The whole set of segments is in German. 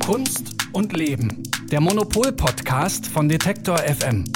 Kunst und Leben. Der Monopol-Podcast von Detektor FM.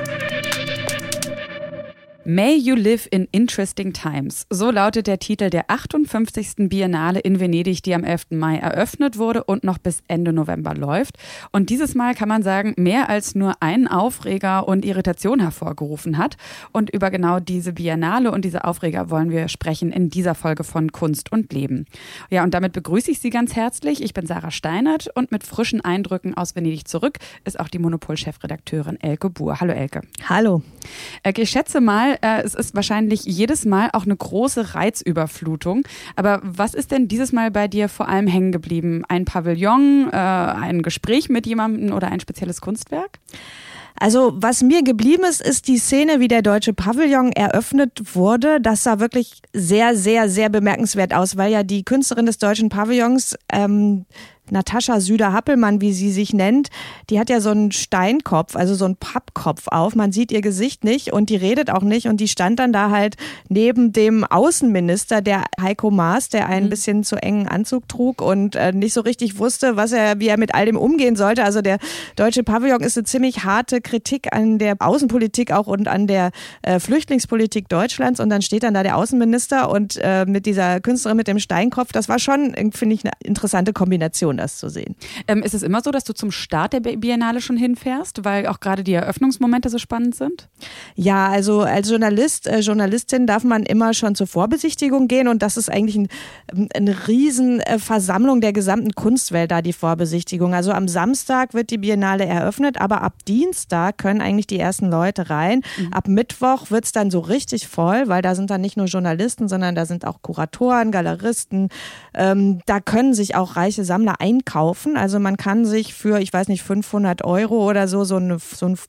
May You Live in Interesting Times. So lautet der Titel der 58. Biennale in Venedig, die am 11. Mai eröffnet wurde und noch bis Ende November läuft. Und dieses Mal kann man sagen, mehr als nur einen Aufreger und Irritation hervorgerufen hat. Und über genau diese Biennale und diese Aufreger wollen wir sprechen in dieser Folge von Kunst und Leben. Ja, und damit begrüße ich Sie ganz herzlich. Ich bin Sarah Steinert und mit frischen Eindrücken aus Venedig zurück ist auch die Monopol-Chefredakteurin Elke Buhr. Hallo Elke. Hallo. Elke, ich schätze mal, es ist wahrscheinlich jedes Mal auch eine große Reizüberflutung. Aber was ist denn dieses Mal bei dir vor allem hängen geblieben? Ein Pavillon, ein Gespräch mit jemandem oder ein spezielles Kunstwerk? Also was mir geblieben ist die Szene, wie der Deutsche Pavillon eröffnet wurde. Das sah wirklich sehr, sehr, sehr bemerkenswert aus, weil ja die Künstlerin des Deutschen Pavillons, Natascha Süder-Happelmann, wie sie sich nennt, die hat ja so einen Steinkopf, also so einen Pappkopf auf. Man sieht ihr Gesicht nicht und die redet auch nicht und die stand dann da halt neben dem Außenminister, der Heiko Maas, der einen bisschen zu engen Anzug trug und nicht so richtig wusste, wie er mit all dem umgehen sollte. Also der Deutsche Pavillon ist eine ziemlich harte Kritik an der Außenpolitik auch und an der Flüchtlingspolitik Deutschlands und dann steht dann da der Außenminister und mit dieser Künstlerin mit dem Steinkopf. Das war schon, finde ich, eine interessante Kombination, das zu sehen. Ist es immer so, dass du zum Start der Biennale schon hinfährst, weil auch gerade die Eröffnungsmomente so spannend sind? Ja, also als Journalistin darf man immer schon zur Vorbesichtigung gehen und das ist eigentlich eine Riesenversammlung der gesamten Kunstwelt da, die Vorbesichtigung. Also am Samstag wird die Biennale eröffnet, aber ab Dienstag können eigentlich die ersten Leute rein. Ab Mittwoch wird es dann so richtig voll, weil da sind dann nicht nur Journalisten, sondern da sind auch Kuratoren, Galeristen. Da können sich auch reiche Sammler einkaufen. Also man kann sich für, ich weiß nicht, 500 € oder so ein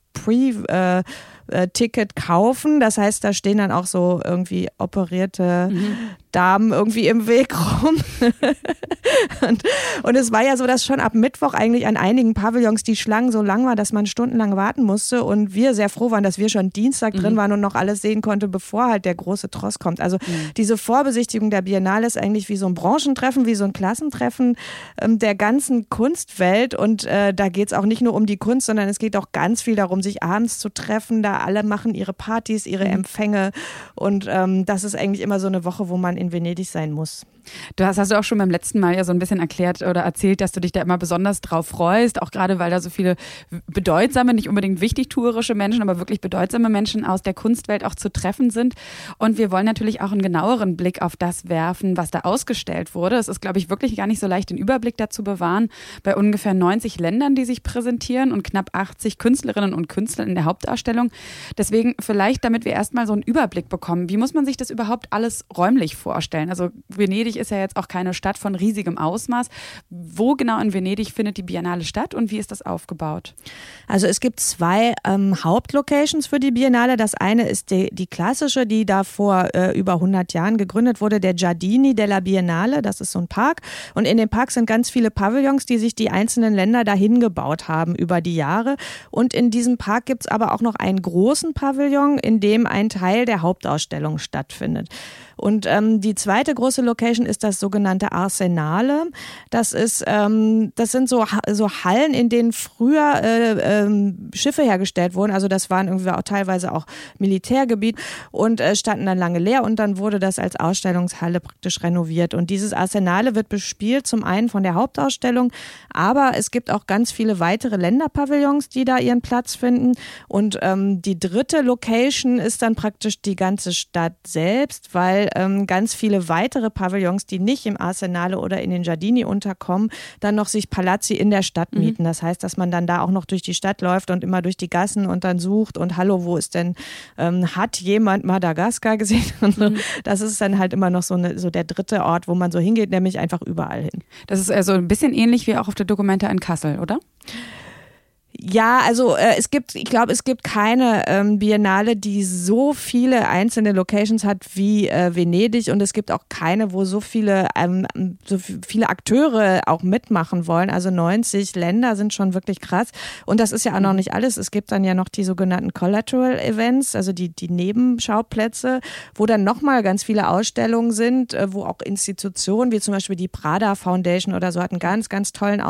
Ticket kaufen. Das heißt, da stehen dann auch so irgendwie operierte Damen irgendwie im Weg rum. und es war ja so, dass schon ab Mittwoch eigentlich an einigen Pavillons die Schlangen so lang war, dass man stundenlang warten musste und wir sehr froh waren, dass wir schon Dienstag drin waren und noch alles sehen konnte, bevor halt der große Tross kommt. Also diese Vorbesichtigung der Biennale ist eigentlich wie so ein Branchentreffen, wie so ein Klassentreffen der ganzen Kunstwelt und da geht es auch nicht nur um die Kunst, sondern es geht auch ganz viel darum, sich abends zu treffen. Da alle machen ihre Partys, ihre Empfänge und das ist eigentlich immer so eine Woche, wo man in Venedig sein muss. Das hast du auch schon beim letzten Mal ja so ein bisschen erklärt oder erzählt, dass du dich da immer besonders drauf freust, auch gerade weil da so viele bedeutsame, nicht unbedingt wichtigtuerische Menschen, aber wirklich bedeutsame Menschen aus der Kunstwelt auch zu treffen sind. Und wir wollen natürlich auch einen genaueren Blick auf das werfen, was da ausgestellt wurde. Es ist, glaube ich, wirklich gar nicht so leicht, den Überblick dazu bewahren. Bei ungefähr 90 Ländern, die sich präsentieren und knapp 80 Künstlerinnen und Künstlern in der Hauptausstellung. Deswegen vielleicht, damit wir erstmal so einen Überblick bekommen, wie muss man sich das überhaupt alles räumlich vorstellen? Also Venedig ist ja jetzt auch keine Stadt von riesigem Ausmaß. Wo genau in Venedig findet die Biennale statt und wie ist das aufgebaut? Also es gibt zwei Hauptlocations für die Biennale. Das eine ist die klassische, die da vor über 100 Jahren gegründet wurde, der Giardini della Biennale. Das ist so ein Park und in dem Park sind ganz viele Pavillons, die sich die einzelnen Länder dahin gebaut haben über die Jahre. Und in diesem Park gibt es aber auch noch einen großen Pavillon, in dem ein Teil der Hauptausstellung stattfindet. Und die zweite große Location ist das sogenannte Arsenale. Das sind so Hallen, in denen früher Schiffe hergestellt wurden. Also das waren irgendwie auch teilweise auch Militärgebiet und standen dann lange leer und dann wurde das als Ausstellungshalle praktisch renoviert. Und dieses Arsenale wird bespielt zum einen von der Hauptausstellung, aber es gibt auch ganz viele weitere Länderpavillons, die da ihren Platz finden. Und die dritte Location ist dann praktisch die ganze Stadt selbst, weil ganz viele weitere Pavillons, die nicht im Arsenale oder in den Giardini unterkommen, dann noch sich Palazzi in der Stadt mieten. Das heißt, dass man dann da auch noch durch die Stadt läuft und immer durch die Gassen und dann sucht und hallo, wo ist denn, hat jemand Madagaskar gesehen? Und so. Das ist dann halt immer noch so der dritte Ort, wo man so hingeht, nämlich einfach überall hin. Das ist also ein bisschen ähnlich wie auch auf der Documenta in Kassel, oder? Ja, also ich glaube, es gibt keine Biennale, die so viele einzelne Locations hat wie Venedig, und es gibt auch keine, wo so viele Akteure auch mitmachen wollen. Also 90 Länder sind schon wirklich krass. Und das ist ja auch noch nicht alles. Es gibt dann ja noch die sogenannten Collateral Events, also die Nebenschauplätze, wo dann nochmal ganz viele Ausstellungen sind, wo auch Institutionen wie zum Beispiel die Prada Foundation oder so hat einen ganz, ganz tollen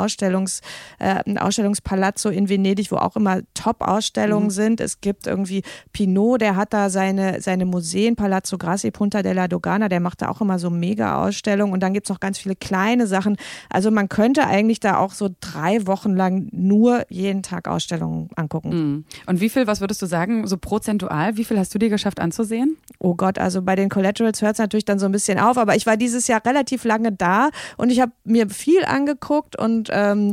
Ausstellungspalazzo in Venedig, wo auch immer Top-Ausstellungen sind. Es gibt irgendwie Pinault, der hat da seine Museen, Palazzo Grassi, Punta della Dogana, der macht da auch immer so Mega-Ausstellungen, und dann gibt es noch ganz viele kleine Sachen. Also man könnte eigentlich da auch so 3 Wochen lang nur jeden Tag Ausstellungen angucken. Und was würdest du sagen, so prozentual, wie viel hast du dir geschafft anzusehen? Oh Gott, also bei den Collaterals hört es natürlich dann so ein bisschen auf, aber ich war dieses Jahr relativ lange da und ich habe mir viel angeguckt und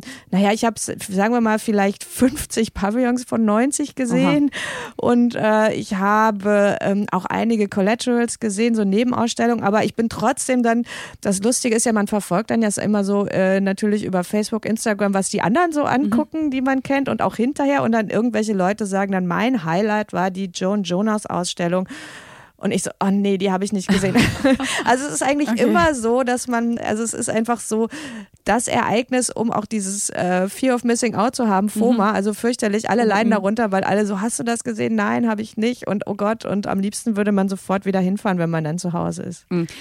ich habe, sagen wir mal, vielleicht 50 Pavillons von 90 gesehen. Aha. Und ich habe auch einige Collaterals gesehen, so Nebenausstellungen, aber ich bin trotzdem dann, das Lustige ist ja, man verfolgt dann ja immer so natürlich über Facebook, Instagram, was die anderen so angucken, die man kennt, und auch hinterher, und dann irgendwelche Leute sagen dann, mein Highlight war die Joan Jonas Ausstellung. Und ich so, oh nee, die habe ich nicht gesehen. Also es ist eigentlich immer so, dass es ist einfach so das Ereignis, um auch dieses Fear of Missing Out zu haben, FOMA, also fürchterlich, alle leiden darunter, weil alle so, hast du das gesehen? Nein, habe ich nicht, und oh Gott, und am liebsten würde man sofort wieder hinfahren, wenn man dann zu Hause ist.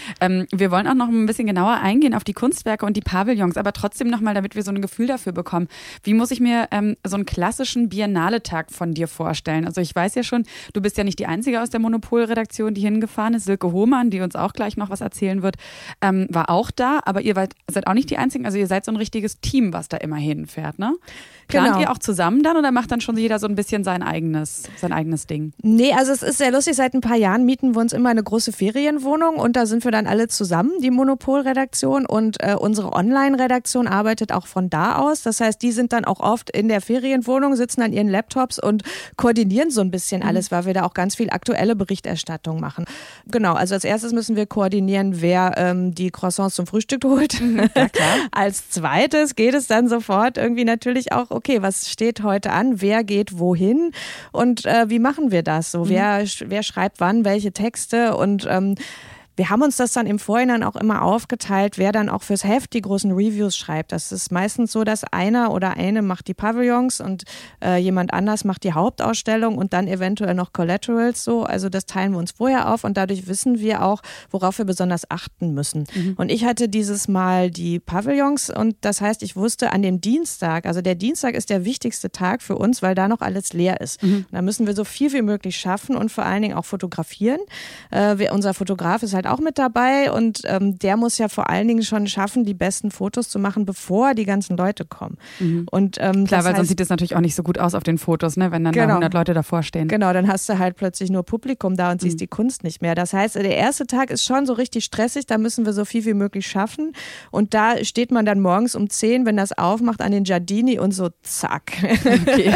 Wir wollen auch noch ein bisschen genauer eingehen auf die Kunstwerke und die Pavillons, aber trotzdem nochmal, damit wir so ein Gefühl dafür bekommen. Wie muss ich mir so einen klassischen Biennale-Tag von dir vorstellen? Also ich weiß ja schon, du bist ja nicht die Einzige aus der Monopol-Redaktion, die hingefahren ist. Silke Hohmann, die uns auch gleich noch was erzählen wird, war auch da, aber ihr seid auch nicht die Einzigen, also ihr seid so ein richtiges Team, was da immer hinfährt, ne? Plant ihr auch zusammen dann oder macht dann schon jeder so ein bisschen sein eigenes Ding? Nee, also es ist sehr lustig, seit ein paar Jahren mieten wir uns immer eine große Ferienwohnung und da sind wir dann alle zusammen, die Monopol-Redaktion, und unsere Online-Redaktion arbeitet auch von da aus. Das heißt, die sind dann auch oft in der Ferienwohnung, sitzen an ihren Laptops und koordinieren so ein bisschen alles, weil wir da auch ganz viel aktuelle Berichterstattung machen. Genau, also als erstes müssen wir koordinieren, wer die Croissants zum Frühstück holt. Ja, klar. Als zweites geht es dann sofort irgendwie natürlich auch, okay, was steht heute an, wer geht wohin und wie machen wir das so, wer schreibt wann welche Texte, und wir haben uns das dann im Vorhinein auch immer aufgeteilt, wer dann auch fürs Heft die großen Reviews schreibt. Das ist meistens so, dass einer oder eine macht die Pavillons und jemand anders macht die Hauptausstellung und dann eventuell noch Collaterals so. Also das teilen wir uns vorher auf und dadurch wissen wir auch, worauf wir besonders achten müssen. Und ich hatte dieses Mal die Pavillons und das heißt, ich wusste an dem Dienstag, also der Dienstag ist der wichtigste Tag für uns, weil da noch alles leer ist. Da müssen wir so viel wie möglich schaffen und vor allen Dingen auch fotografieren. Unser Fotograf ist halt auch mit dabei und der muss ja vor allen Dingen schon schaffen, die besten Fotos zu machen, bevor die ganzen Leute kommen. Und, klar, weil sonst sieht es natürlich auch nicht so gut aus auf den Fotos, ne, wenn dann da 100 Leute davor stehen. Genau, dann hast du halt plötzlich nur Publikum da und siehst die Kunst nicht mehr. Das heißt, der erste Tag ist schon so richtig stressig, da müssen wir so viel wie möglich schaffen und da steht man dann morgens um 10, wenn das aufmacht, an den Giardini und so zack. Okay.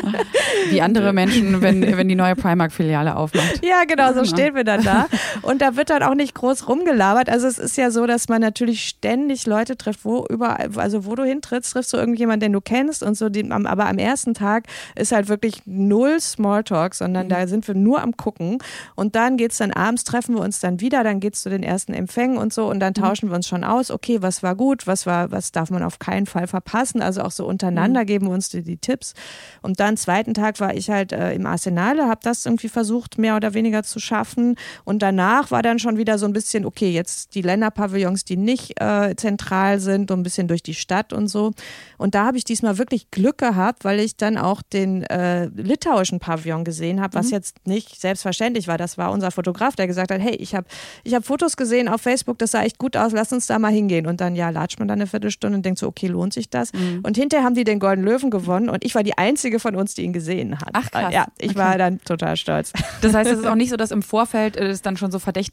Wie andere Menschen, wenn die neue Primark-Filiale aufmacht. Ja, genau, so stehen wir dann da und da wird dann auch nicht groß rumgelabert. Also es ist ja so, dass man natürlich ständig Leute trifft, wo du hintrittst, triffst du irgendjemanden, den du kennst und so. Aber am ersten Tag ist halt wirklich null Smalltalk, sondern da sind wir nur am Gucken. Und dann geht's dann abends, treffen wir uns dann wieder, dann geht's zu den ersten Empfängen und so und dann tauschen wir uns schon aus. Okay, was war gut, was darf man auf keinen Fall verpassen? Also auch so untereinander geben wir uns die Tipps. Und dann zweiten Tag war ich halt im Arsenale, habe das irgendwie versucht, mehr oder weniger zu schaffen. Und danach war dann schon wieder so ein bisschen, okay, jetzt die Länderpavillons, die nicht zentral sind, so ein bisschen durch die Stadt und so. Und da habe ich diesmal wirklich Glück gehabt, weil ich dann auch den litauischen Pavillon gesehen habe, was jetzt nicht selbstverständlich war. Das war unser Fotograf, der gesagt hat, hey, ich hab Fotos gesehen auf Facebook, das sah echt gut aus, lass uns da mal hingehen. Und dann, latscht man dann eine Viertelstunde und denkt so, okay, lohnt sich das? Und hinterher haben die den Goldenen Löwen gewonnen und ich war die einzige von uns, die ihn gesehen hat. Ach krass. Ja, ich war dann total stolz. Das heißt, es ist auch nicht so, dass im Vorfeld es dann schon so Verdächtige gibt,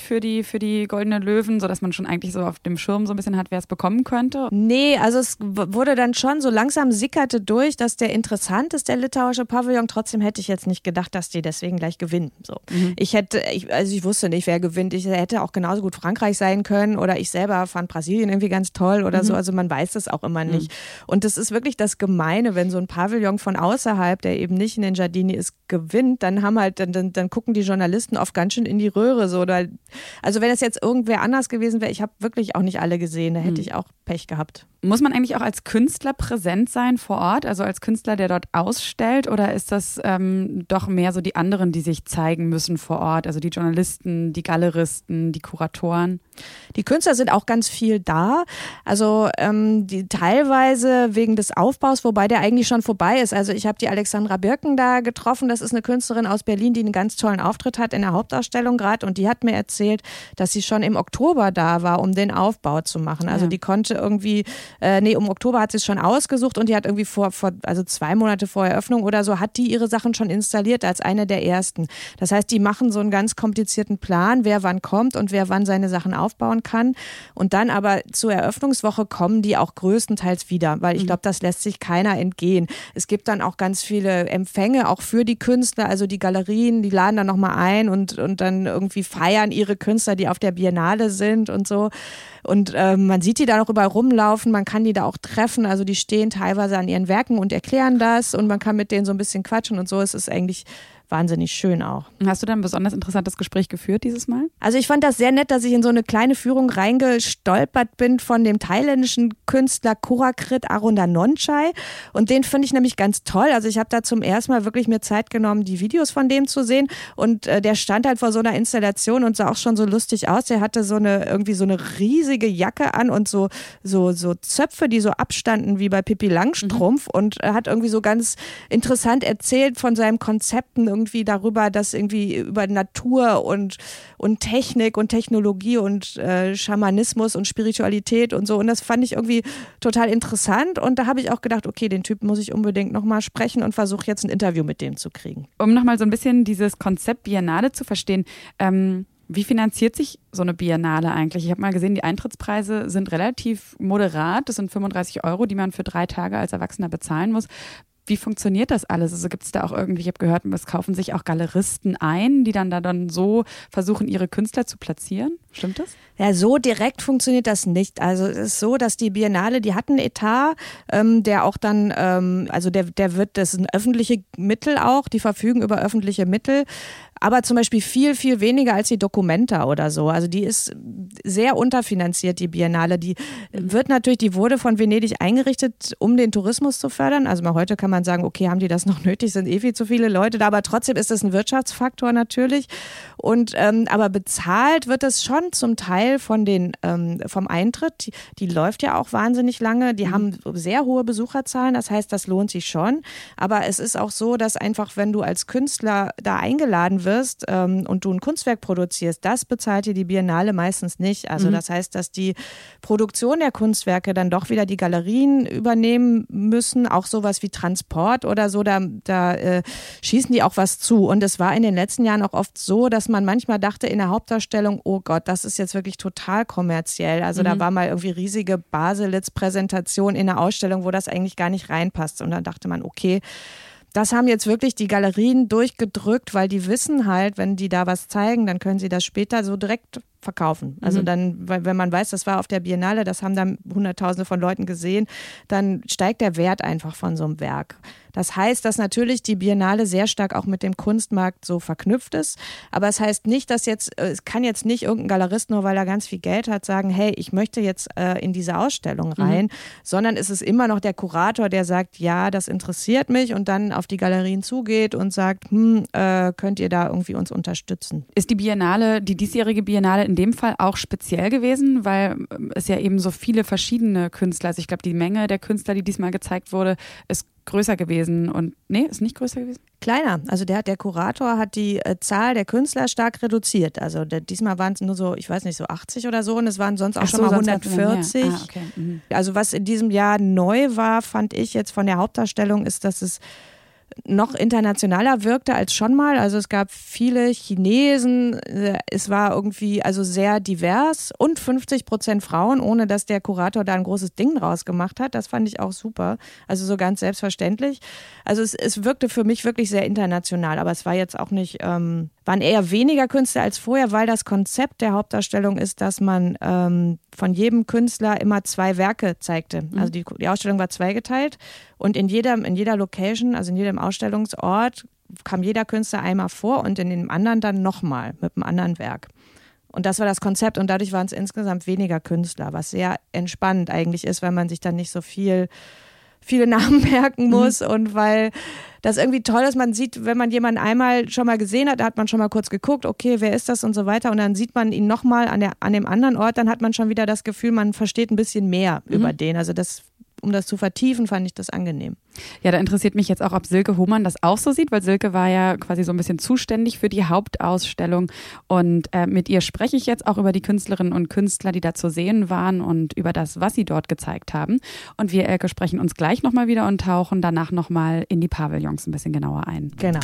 für die Goldene Löwen, sodass man schon eigentlich so auf dem Schirm so ein bisschen hat, wer es bekommen könnte? Nee, also es wurde dann schon so langsam sickerte durch, dass der interessant ist, der litauische Pavillon. Trotzdem hätte ich jetzt nicht gedacht, dass die deswegen gleich gewinnen. So. Ich wusste nicht, wer gewinnt. Ich hätte auch genauso gut Frankreich sein können oder ich selber fand Brasilien irgendwie ganz toll oder so. Also man weiß das auch immer nicht. Und das ist wirklich das Gemeine, wenn so ein Pavillon von außerhalb, der eben nicht in den Giardini ist, gewinnt, dann gucken die Journalisten oft ganz schön in die Röhre. So. Also wenn es jetzt irgendwer anders gewesen wäre, ich habe wirklich auch nicht alle gesehen, da hätte ich auch Pech gehabt. Muss man eigentlich auch als Künstler präsent sein vor Ort, also als Künstler, der dort ausstellt, oder ist das doch mehr so die anderen, die sich zeigen müssen vor Ort, also die Journalisten, die Galeristen, die Kuratoren? Die Künstler sind auch ganz viel da, also die teilweise wegen des Aufbaus, wobei der eigentlich schon vorbei ist. Also ich habe die Alexandra Birken da getroffen, das ist eine Künstlerin aus Berlin, die einen ganz tollen Auftritt hat in der Hauptausstellung gerade, und die hat mir erzählt, dass sie schon im Oktober da war, um den Aufbau zu machen. Also die konnte irgendwie, um Oktober hat sie es schon ausgesucht und die hat irgendwie also 2 Monate vor Eröffnung oder so, hat die ihre Sachen schon installiert als eine der ersten. Das heißt, die machen so einen ganz komplizierten Plan, wer wann kommt und wer wann seine Sachen aufbauen kann. Und dann aber zur Eröffnungswoche kommen die auch größtenteils wieder, weil ich glaube, das lässt sich keiner entgehen. Es gibt dann auch ganz viele Empfänge, auch für die Künstler, also die Galerien, die laden dann nochmal ein und dann irgendwie feiern ihre Künstler, die auf der Biennale sind und so. Und man sieht die da noch überall rumlaufen, man kann die da auch treffen, also die stehen teilweise an ihren Werken und erklären das und man kann mit denen so ein bisschen quatschen und so. Es ist eigentlich wahnsinnig schön auch. Hast du dann ein besonders interessantes Gespräch geführt dieses Mal? Also ich fand das sehr nett, dass ich in so eine kleine Führung reingestolpert bin von dem thailändischen Künstler Korakrit Arundanonchai, und den finde ich nämlich ganz toll. Also ich habe da zum ersten Mal wirklich mir Zeit genommen, die Videos von dem zu sehen, und der stand halt vor so einer Installation und sah auch schon so lustig aus. Der hatte irgendwie so eine riesige Jacke an und so Zöpfe, die so abstanden wie bei Pippi Langstrumpf, und hat irgendwie so ganz interessant erzählt von seinen Konzepten, irgendwie darüber, dass irgendwie über Natur und Technik und Technologie und Schamanismus und Spiritualität und so, und das fand ich irgendwie total interessant, und da habe ich auch gedacht, okay, den Typ muss ich unbedingt nochmal sprechen und versuche jetzt ein Interview mit dem zu kriegen. Um nochmal so ein bisschen dieses Konzept Biennale zu verstehen, wie finanziert sich so eine Biennale eigentlich? Ich habe mal gesehen, die Eintrittspreise sind relativ moderat, das sind 35 €, die man für 3 Tage als Erwachsener bezahlen muss. Wie funktioniert das alles? Also gibt es da auch irgendwie, ich habe gehört, es kaufen sich auch Galeristen ein, die dann so versuchen, ihre Künstler zu platzieren. Stimmt das? Ja, so direkt funktioniert das nicht. Also es ist so, dass die Biennale, die hat einen Etat, der auch dann, das sind öffentliche Mittel auch, die verfügen über öffentliche Mittel, aber zum Beispiel viel, viel weniger als die Documenta oder so. Also die ist sehr unterfinanziert, die Biennale. Die wurde von Venedig eingerichtet, um den Tourismus zu fördern. Also mal heute kann man sagen, okay, haben die das noch nötig, sind viel zu viele Leute da, aber trotzdem ist das ein Wirtschaftsfaktor natürlich. Und aber bezahlt wird es schon zum Teil vom Eintritt. Die läuft ja auch wahnsinnig lange. Die haben sehr hohe Besucherzahlen, das heißt, das lohnt sich schon. Aber es ist auch so, dass einfach, wenn du als Künstler da eingeladen wirst und du ein Kunstwerk produzierst, das bezahlt dir die Biennale meistens nicht. Also das heißt, dass die Produktion der Kunstwerke dann doch wieder die Galerien übernehmen müssen, auch sowas wie Transport oder so, da schießen die auch was zu. Und es war in den letzten Jahren auch oft so, dass man manchmal dachte in der Hauptausstellung, oh Gott, das ist jetzt wirklich total kommerziell. Also da war mal irgendwie riesige Baselitz-Präsentation in der Ausstellung, wo das eigentlich gar nicht reinpasst. Und dann dachte man, okay, das haben jetzt wirklich die Galerien durchgedrückt, weil die wissen halt, wenn die da was zeigen, dann können sie das später so direkt verkaufen. Also dann, wenn man weiß, das war auf der Biennale, das haben dann Hunderttausende von Leuten gesehen, dann steigt der Wert einfach von so einem Werk. Das heißt, dass natürlich die Biennale sehr stark auch mit dem Kunstmarkt so verknüpft ist. Aber es heißt nicht, dass es kann jetzt nicht irgendein Galerist, nur weil er ganz viel Geld hat, sagen, hey, ich möchte jetzt in diese Ausstellung rein, sondern es ist immer noch der Kurator, der sagt, ja, das interessiert mich, und dann auf die Galerien zugeht und sagt, könnt ihr da irgendwie uns unterstützen. Ist die Biennale, die diesjährige Biennale in dem Fall auch speziell gewesen, weil es ja eben so viele verschiedene Künstler, also ich glaube, die Menge der Künstler, die diesmal gezeigt wurde, ist größer gewesen und, ist nicht größer gewesen? Kleiner. Also der Kurator hat die Zahl der Künstler stark reduziert. Also diesmal waren es nur so, ich weiß nicht, so 80 oder so, und es waren sonst auch schon mal 140. Okay. Also was in diesem Jahr neu war, fand ich jetzt von der Hauptausstellung, ist, dass es noch internationaler wirkte als schon mal. Also es gab viele Chinesen, es war irgendwie also sehr divers und 50% Frauen, ohne dass der Kurator da ein großes Ding draus gemacht hat. Das fand ich auch super. Also so ganz selbstverständlich. Also es wirkte für mich wirklich sehr international, aber es war jetzt auch nicht, waren eher weniger Künstler als vorher, weil das Konzept der Hauptausstellung ist, dass man von jedem Künstler immer 2 Werke zeigte. Also die Ausstellung war zweigeteilt und in jeder Location, also in jedem Ausstellungsort, kam jeder Künstler einmal vor und in dem anderen dann nochmal mit einem anderen Werk. Und das war das Konzept und dadurch waren es insgesamt weniger Künstler, was sehr entspannend eigentlich ist, weil man sich dann nicht so viele Namen merken muss und weil das irgendwie toll ist, man sieht, wenn man jemanden einmal schon mal gesehen hat, da hat man schon mal kurz geguckt, okay, wer ist das und so weiter und dann sieht man ihn nochmal an dem anderen Ort, dann hat man schon wieder das Gefühl, man versteht ein bisschen mehr über den, also um das zu vertiefen, fand ich das angenehm. Ja, da interessiert mich jetzt auch, ob Silke Hohmann das auch so sieht, weil Silke war ja quasi so ein bisschen zuständig für die Hauptausstellung und mit ihr spreche ich jetzt auch über die Künstlerinnen und Künstler, die da zu sehen waren und über das, was sie dort gezeigt haben. Und wir, Elke, sprechen uns gleich nochmal wieder und tauchen danach nochmal in die Pavillons ein bisschen genauer ein. Genau.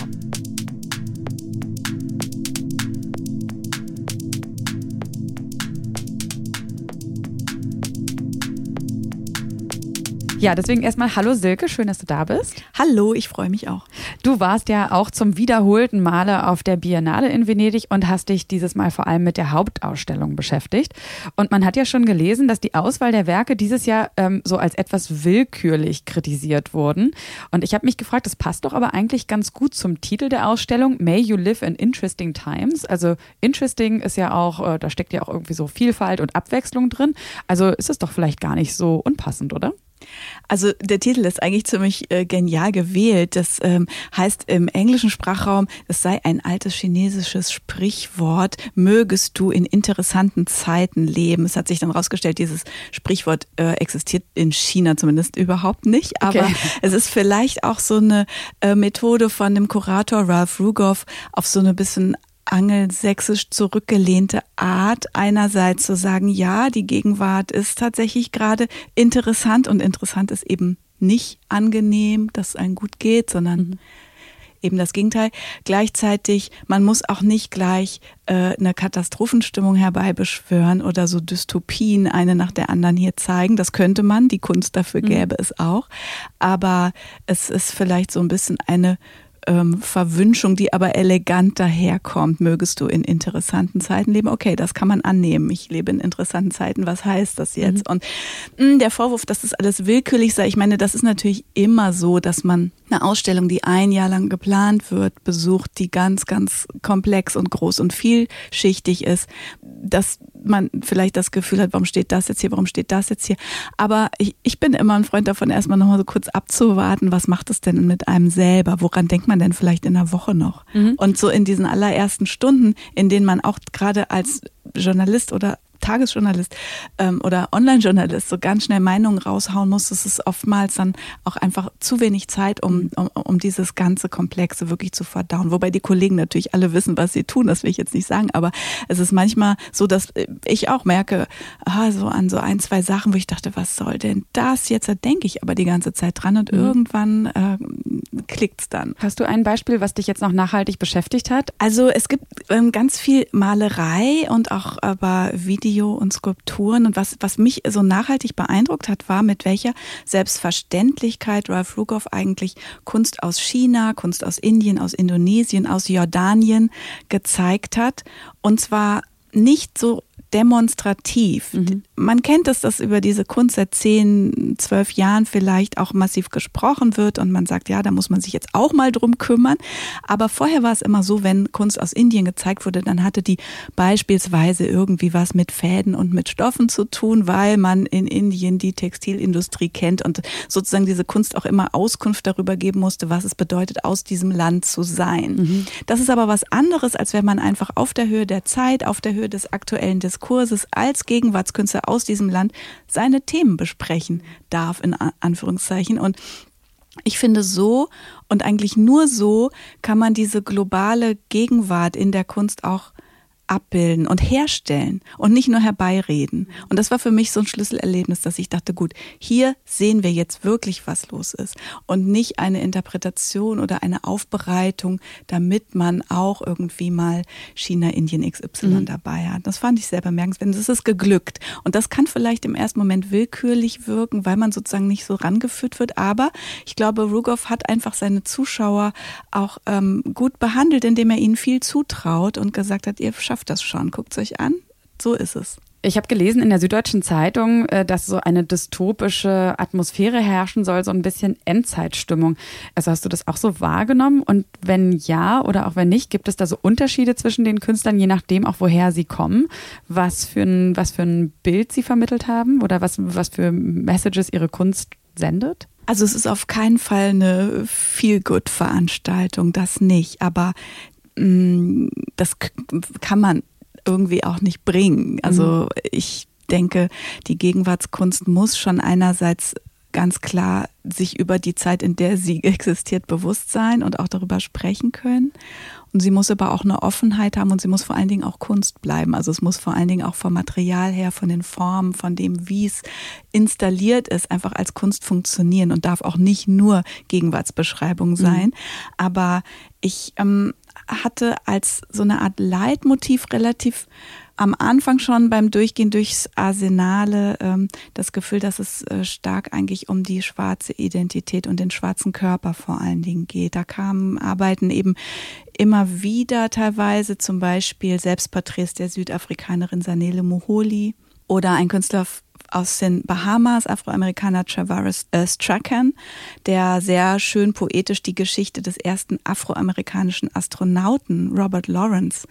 Ja, deswegen erstmal hallo Silke, schön, dass du da bist. Hallo, ich freue mich auch. Du warst ja auch zum wiederholten Male auf der Biennale in Venedig und hast dich dieses Mal vor allem mit der Hauptausstellung beschäftigt. Und man hat ja schon gelesen, dass die Auswahl der Werke dieses Jahr so als etwas willkürlich kritisiert wurden. Und ich habe mich gefragt, das passt doch aber eigentlich ganz gut zum Titel der Ausstellung, May You Live in Interesting Times. Also interesting ist ja auch, da steckt ja auch irgendwie so Vielfalt und Abwechslung drin. Also ist es doch vielleicht gar nicht so unpassend, oder? Also der Titel ist eigentlich ziemlich genial gewählt. Das heißt im englischen Sprachraum, es sei ein altes chinesisches Sprichwort, mögest du in interessanten Zeiten leben. Es hat sich dann rausgestellt, dieses Sprichwort existiert in China zumindest überhaupt nicht. Aber es ist vielleicht auch so eine Methode von dem Kurator Ralph Rugoff auf so eine bisschen angelsächsisch zurückgelehnte Art, einerseits zu sagen, ja, die Gegenwart ist tatsächlich gerade interessant und interessant ist eben nicht angenehm, dass es einem gut geht, sondern eben das Gegenteil. Gleichzeitig, man muss auch nicht gleich eine Katastrophenstimmung herbeibeschwören oder so Dystopien eine nach der anderen hier zeigen. Das könnte man, die Kunst dafür gäbe es auch. Aber es ist vielleicht so ein bisschen eine Verwünschung, die aber elegant daherkommt. Mögest du in interessanten Zeiten leben? Okay, das kann man annehmen. Ich lebe in interessanten Zeiten. Was heißt das jetzt? Und der Vorwurf, dass das alles willkürlich sei, ich meine, das ist natürlich immer so, dass man eine Ausstellung, die 1 Jahr lang geplant wird, besucht, die ganz, ganz komplex und groß und vielschichtig ist, dass man vielleicht das Gefühl hat, warum steht das jetzt hier, warum steht das jetzt hier? Aber ich bin immer ein Freund davon, erstmal nochmal so kurz abzuwarten, was macht es denn mit einem selber? Woran denkt man denn vielleicht in einer Woche noch? Und so in diesen allerersten Stunden, in denen man auch gerade als Journalist oder Tagesjournalist oder Online-Journalist so ganz schnell Meinungen raushauen muss, das ist oftmals dann auch einfach zu wenig Zeit, um dieses ganze Komplexe wirklich zu verdauen. Wobei die Kollegen natürlich alle wissen, was sie tun, das will ich jetzt nicht sagen, aber es ist manchmal so, dass ich auch merke, so an so 1, 2 Sachen, wo ich dachte, was soll denn das jetzt? Da denke ich aber die ganze Zeit dran und irgendwann klickt's dann. Hast du ein Beispiel, was dich jetzt noch nachhaltig beschäftigt hat? Also es gibt ganz viel Malerei und auch aber Video und Skulpturen und was mich so nachhaltig beeindruckt hat, war, mit welcher Selbstverständlichkeit Ralph Rugoff eigentlich Kunst aus China, Kunst aus Indien, aus Indonesien, aus Jordanien gezeigt hat und zwar nicht so demonstrativ. Man kennt es, dass über diese Kunst seit 10, 12 Jahren vielleicht auch massiv gesprochen wird und man sagt, ja, da muss man sich jetzt auch mal drum kümmern. Aber vorher war es immer so, wenn Kunst aus Indien gezeigt wurde, dann hatte die beispielsweise irgendwie was mit Fäden und mit Stoffen zu tun, weil man in Indien die Textilindustrie kennt und sozusagen diese Kunst auch immer Auskunft darüber geben musste, was es bedeutet, aus diesem Land zu sein. Das ist aber was anderes, als wenn man einfach auf der Höhe der Zeit, auf der Höhe des aktuellen Diskurses als Gegenwartskünstler aus diesem Land seine Themen besprechen darf, in Anführungszeichen. Und ich finde, so und eigentlich nur so kann man diese globale Gegenwart in der Kunst auch abbilden und herstellen und nicht nur herbeireden. Und das war für mich so ein Schlüsselerlebnis, dass ich dachte, gut, hier sehen wir jetzt wirklich, was los ist und nicht eine Interpretation oder eine Aufbereitung, damit man auch irgendwie mal China, Indien XY dabei hat. Das fand ich sehr bemerkenswert. Das ist geglückt. Und das kann vielleicht im ersten Moment willkürlich wirken, weil man sozusagen nicht so rangeführt wird. Aber ich glaube, Rogoff hat einfach seine Zuschauer auch gut behandelt, indem er ihnen viel zutraut und gesagt hat, ihr schafft das schon, guckt es euch an, so ist es. Ich habe gelesen in der Süddeutschen Zeitung, dass so eine dystopische Atmosphäre herrschen soll, so ein bisschen Endzeitstimmung. Also hast du das auch so wahrgenommen? Und wenn ja oder auch wenn nicht, gibt es da so Unterschiede zwischen den Künstlern, je nachdem auch woher sie kommen, was für ein Bild sie vermittelt haben oder was für Messages ihre Kunst sendet? Also es ist auf keinen Fall eine Feel-Good-Veranstaltung, das nicht, aber das kann man irgendwie auch nicht bringen. Also ich denke, die Gegenwartskunst muss schon einerseits ganz klar sich über die Zeit, in der sie existiert, bewusst sein und auch darüber sprechen können. Und sie muss aber auch eine Offenheit haben und sie muss vor allen Dingen auch Kunst bleiben. Also es muss vor allen Dingen auch vom Material her, von den Formen, von dem, wie es installiert ist, einfach als Kunst funktionieren und darf auch nicht nur Gegenwartsbeschreibung sein. Aber ich hatte als so eine Art Leitmotiv relativ am Anfang schon beim Durchgehen durchs Arsenale das Gefühl, dass es stark eigentlich um die schwarze Identität und den schwarzen Körper vor allen Dingen geht. Da kamen Arbeiten eben immer wieder teilweise, zum Beispiel Selbstporträts der Südafrikanerin Zanele Muholi oder ein Künstler aus den Bahamas, Afroamerikaner Travaris Strachan, der sehr schön poetisch die Geschichte des ersten afroamerikanischen Astronauten Robert Lawrence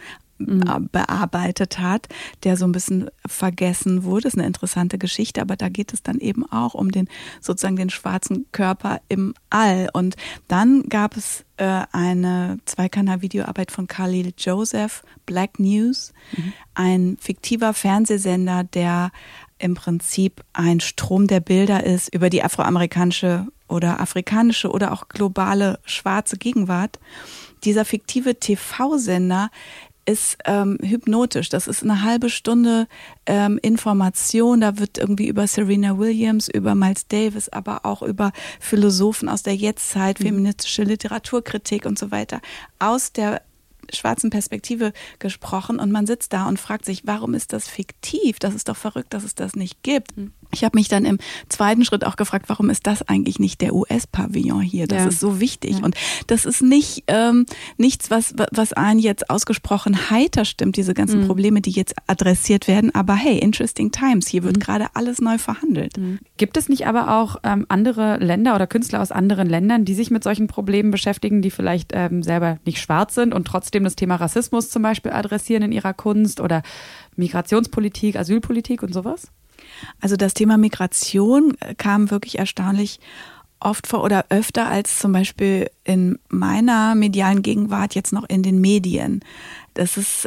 bearbeitet hat, der so ein bisschen vergessen wurde. Das ist eine interessante Geschichte, aber da geht es dann eben auch um den schwarzen Körper im All. Und dann gab es eine Zweikanal-Videoarbeit von Khalil Joseph, Black News, ein fiktiver Fernsehsender, der im Prinzip ein Strom der Bilder ist über die afroamerikanische oder afrikanische oder auch globale schwarze Gegenwart. Dieser fiktive TV-Sender ist hypnotisch. Das ist eine halbe Stunde Information. Da wird irgendwie über Serena Williams, über Miles Davis, aber auch über Philosophen aus der Jetztzeit, feministische Literaturkritik und so weiter aus der schwarzen Perspektive gesprochen und man sitzt da und fragt sich, warum ist das fiktiv? Das ist doch verrückt, dass es das nicht gibt. Ich habe mich dann im zweiten Schritt auch gefragt, warum ist das eigentlich nicht der US-Pavillon hier? Das ist so wichtig. Ja. Und das ist nicht nichts, was einen jetzt ausgesprochen heiter stimmt, diese ganzen Probleme, die jetzt adressiert werden. Aber hey, interesting times. Hier wird gerade alles neu verhandelt. Gibt es nicht aber auch andere Länder oder Künstler aus anderen Ländern, die sich mit solchen Problemen beschäftigen, die vielleicht selber nicht schwarz sind und trotzdem das Thema Rassismus zum Beispiel adressieren in ihrer Kunst oder Migrationspolitik, Asylpolitik und sowas? Also das Thema Migration kam wirklich erstaunlich oft vor oder öfter als zum Beispiel in meiner medialen Gegenwart jetzt noch in den Medien. Das ist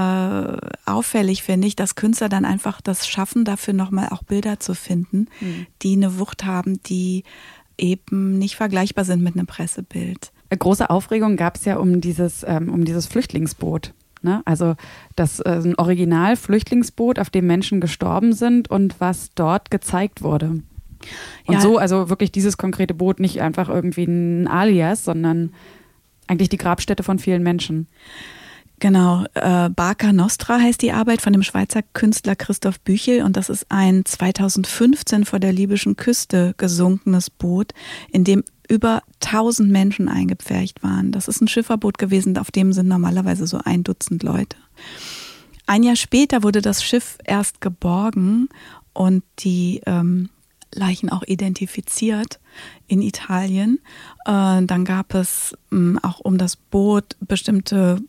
auffällig, finde ich, dass Künstler dann einfach das schaffen, dafür nochmal auch Bilder zu finden, die eine Wucht haben, die eben nicht vergleichbar sind mit einem Pressebild. Große Aufregung gab es ja um dieses Flüchtlingsboot. Ne? Also das ein Original-Flüchtlingsboot, auf dem Menschen gestorben sind und was dort gezeigt wurde. Und so, also wirklich dieses konkrete Boot, nicht einfach irgendwie ein Alias, sondern eigentlich die Grabstätte von vielen Menschen. Genau, Barca Nostra heißt die Arbeit von dem Schweizer Künstler Christoph Büchel und das ist ein 2015 vor der libyschen Küste gesunkenes Boot, in dem über 1000 Menschen eingepfercht waren. Das ist ein Schifferboot gewesen, auf dem sind normalerweise so 1 Dutzend Leute. Ein Jahr später wurde das Schiff erst geborgen und die Leichen auch identifiziert in Italien. Dann gab es auch um das Boot bestimmte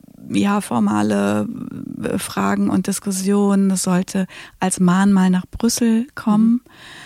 formale Fragen und Diskussionen. Es sollte als Mahnmal nach Brüssel kommen.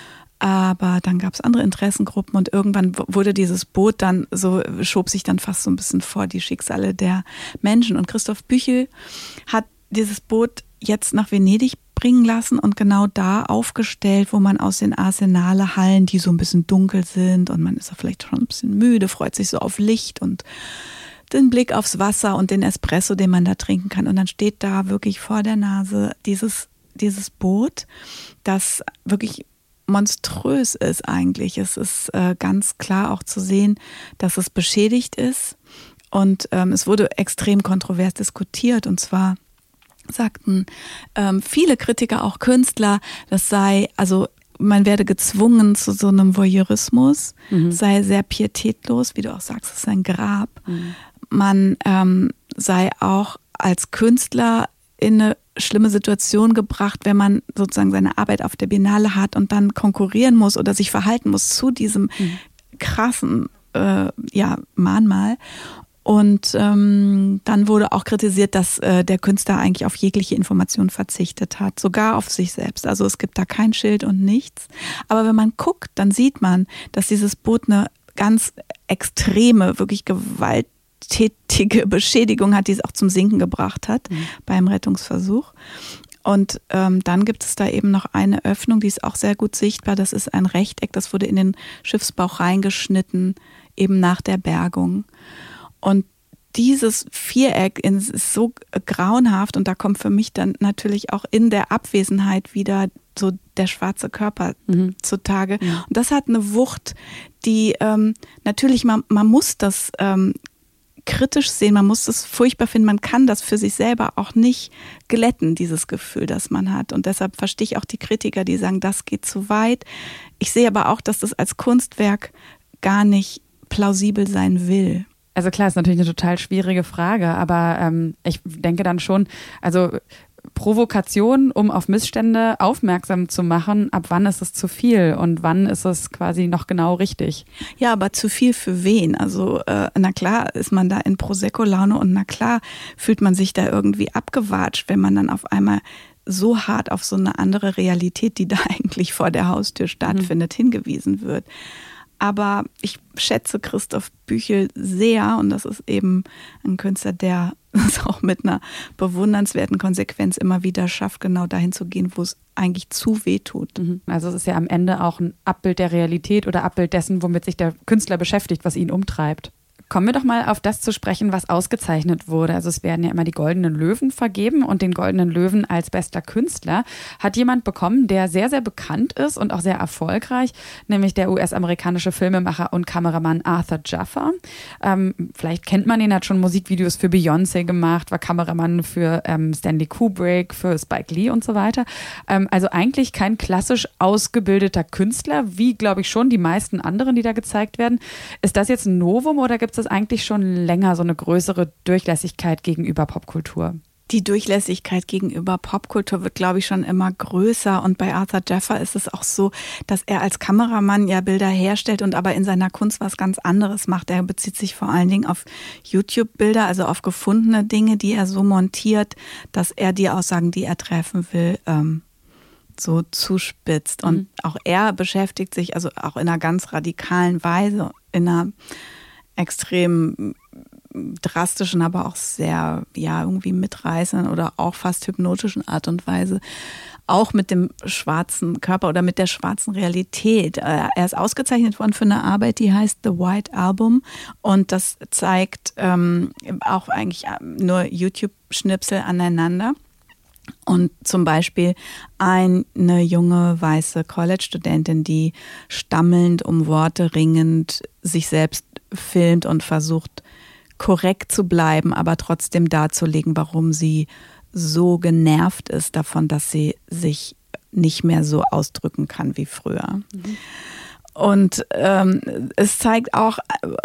Aber dann gab es andere Interessengruppen und irgendwann wurde dieses Boot dann schob sich dann fast so ein bisschen vor die Schicksale der Menschen. Und Christoph Büchel hat dieses Boot jetzt nach Venedig bringen lassen und genau da aufgestellt, wo man aus den Arsenale-Hallen, die so ein bisschen dunkel sind und man ist auch vielleicht schon ein bisschen müde, freut sich so auf Licht und den Blick aufs Wasser und den Espresso, den man da trinken kann. Und dann steht da wirklich vor der Nase dieses Boot, das wirklich monströs ist eigentlich. Es ist ganz klar auch zu sehen, dass es beschädigt ist. Und es wurde extrem kontrovers diskutiert. Und zwar sagten viele Kritiker, auch Künstler, das sei, also man werde gezwungen zu so einem Voyeurismus, sei sehr pietätlos, wie du auch sagst, es ist ein Grab. Man sei auch als Künstler in eine schlimme Situation gebracht, wenn man sozusagen seine Arbeit auf der Biennale hat und dann konkurrieren muss oder sich verhalten muss zu diesem krassen Mahnmal. Und dann wurde auch kritisiert, dass der Künstler eigentlich auf jegliche Information verzichtet hat, sogar auf sich selbst. Also es gibt da kein Schild und nichts. Aber wenn man guckt, dann sieht man, dass dieses Boot eine ganz extreme, wirklich gewalttätige Beschädigung hat, die es auch zum Sinken gebracht hat beim Rettungsversuch. Und dann gibt es da eben noch eine Öffnung, die ist auch sehr gut sichtbar. Das ist ein Rechteck, das wurde in den Schiffsbauch reingeschnitten, eben nach der Bergung. Und dieses Viereck ist so grauenhaft und da kommt für mich dann natürlich auch in der Abwesenheit wieder so der schwarze Körper zutage. Und das hat eine Wucht, die natürlich, man muss das kritisch sehen, man muss das furchtbar finden, man kann das für sich selber auch nicht glätten, dieses Gefühl, das man hat. Und deshalb verstehe ich auch die Kritiker, die sagen, das geht zu weit. Ich sehe aber auch, dass das als Kunstwerk gar nicht plausibel sein will. Also klar, ist natürlich eine total schwierige Frage, aber ich denke dann schon, also Provokation, um auf Missstände aufmerksam zu machen, ab wann ist es zu viel und wann ist es quasi noch genau richtig? Ja, aber zu viel für wen? Also na klar ist man da in Prosecco-Laune und na klar fühlt man sich da irgendwie abgewatscht, wenn man dann auf einmal so hart auf so eine andere Realität, die da eigentlich vor der Haustür stattfindet, hingewiesen wird. Aber ich schätze Christoph Büchel sehr und das ist eben ein Künstler, der es auch mit einer bewundernswerten Konsequenz immer wieder schafft, genau dahin zu gehen, wo es eigentlich zu weh tut. Also es ist ja am Ende auch ein Abbild der Realität oder Abbild dessen, womit sich der Künstler beschäftigt, was ihn umtreibt. Kommen wir doch mal auf das zu sprechen, was ausgezeichnet wurde. Also es werden ja immer die Goldenen Löwen vergeben und den Goldenen Löwen als bester Künstler hat jemand bekommen, der sehr, sehr bekannt ist und auch sehr erfolgreich, nämlich der US-amerikanische Filmemacher und Kameramann Arthur Jaffa. Vielleicht kennt man ihn, hat schon Musikvideos für Beyoncé gemacht, war Kameramann für Stanley Kubrick, für Spike Lee und so weiter. Also eigentlich kein klassisch ausgebildeter Künstler, wie glaube ich schon die meisten anderen, die da gezeigt werden. Ist das jetzt ein Novum oder gibt es eigentlich schon länger so eine größere Durchlässigkeit gegenüber Popkultur? Die Durchlässigkeit gegenüber Popkultur wird, glaube ich, schon immer größer. Und bei Arthur Jaffa ist es auch so, dass er als Kameramann ja Bilder herstellt und aber in seiner Kunst was ganz anderes macht. Er bezieht sich vor allen Dingen auf YouTube-Bilder, also auf gefundene Dinge, die er so montiert, dass er die Aussagen, die er treffen will, so zuspitzt. Und auch er beschäftigt sich also auch in einer ganz radikalen Weise, in einer extrem drastischen, aber auch sehr, ja, irgendwie mitreißenden oder auch fast hypnotischen Art und Weise, auch mit dem schwarzen Körper oder mit der schwarzen Realität. Er ist ausgezeichnet worden für eine Arbeit, die heißt The White Album und das zeigt auch eigentlich nur YouTube-Schnipsel aneinander. Und zum Beispiel eine junge weiße College-Studentin, die stammelnd, um Worte ringend sich selbst filmt und versucht, korrekt zu bleiben, aber trotzdem darzulegen, warum sie so genervt ist davon, dass sie sich nicht mehr so ausdrücken kann wie früher. Und es zeigt auch,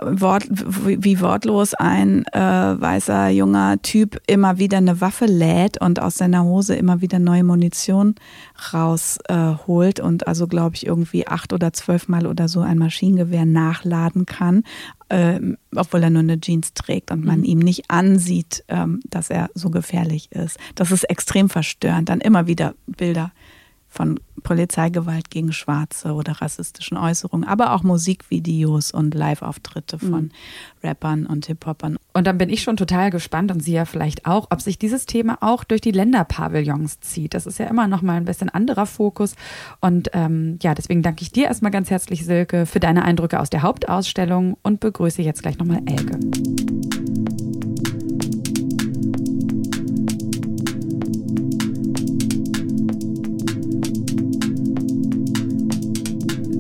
wie wortlos ein weißer junger Typ immer wieder eine Waffe lädt und aus seiner Hose immer wieder neue Munition rausholt und also, glaube ich, irgendwie 8 oder 12 Mal oder so ein Maschinengewehr nachladen kann, obwohl er nur eine Jeans trägt und man ihm nicht ansieht, dass er so gefährlich ist. Das ist extrem verstörend. Dann immer wieder Bilder von Polizeigewalt gegen Schwarze oder rassistischen Äußerungen, aber auch Musikvideos und Live-Auftritte von Rappern und Hip-Hopern. Und dann bin ich schon total gespannt und Sie ja vielleicht auch, ob sich dieses Thema auch durch die Länderpavillons zieht. Das ist ja immer noch mal ein bisschen anderer Fokus. Und ja, deswegen danke ich dir erstmal ganz herzlich, Silke, für deine Eindrücke aus der Hauptausstellung und begrüße jetzt gleich nochmal Elke.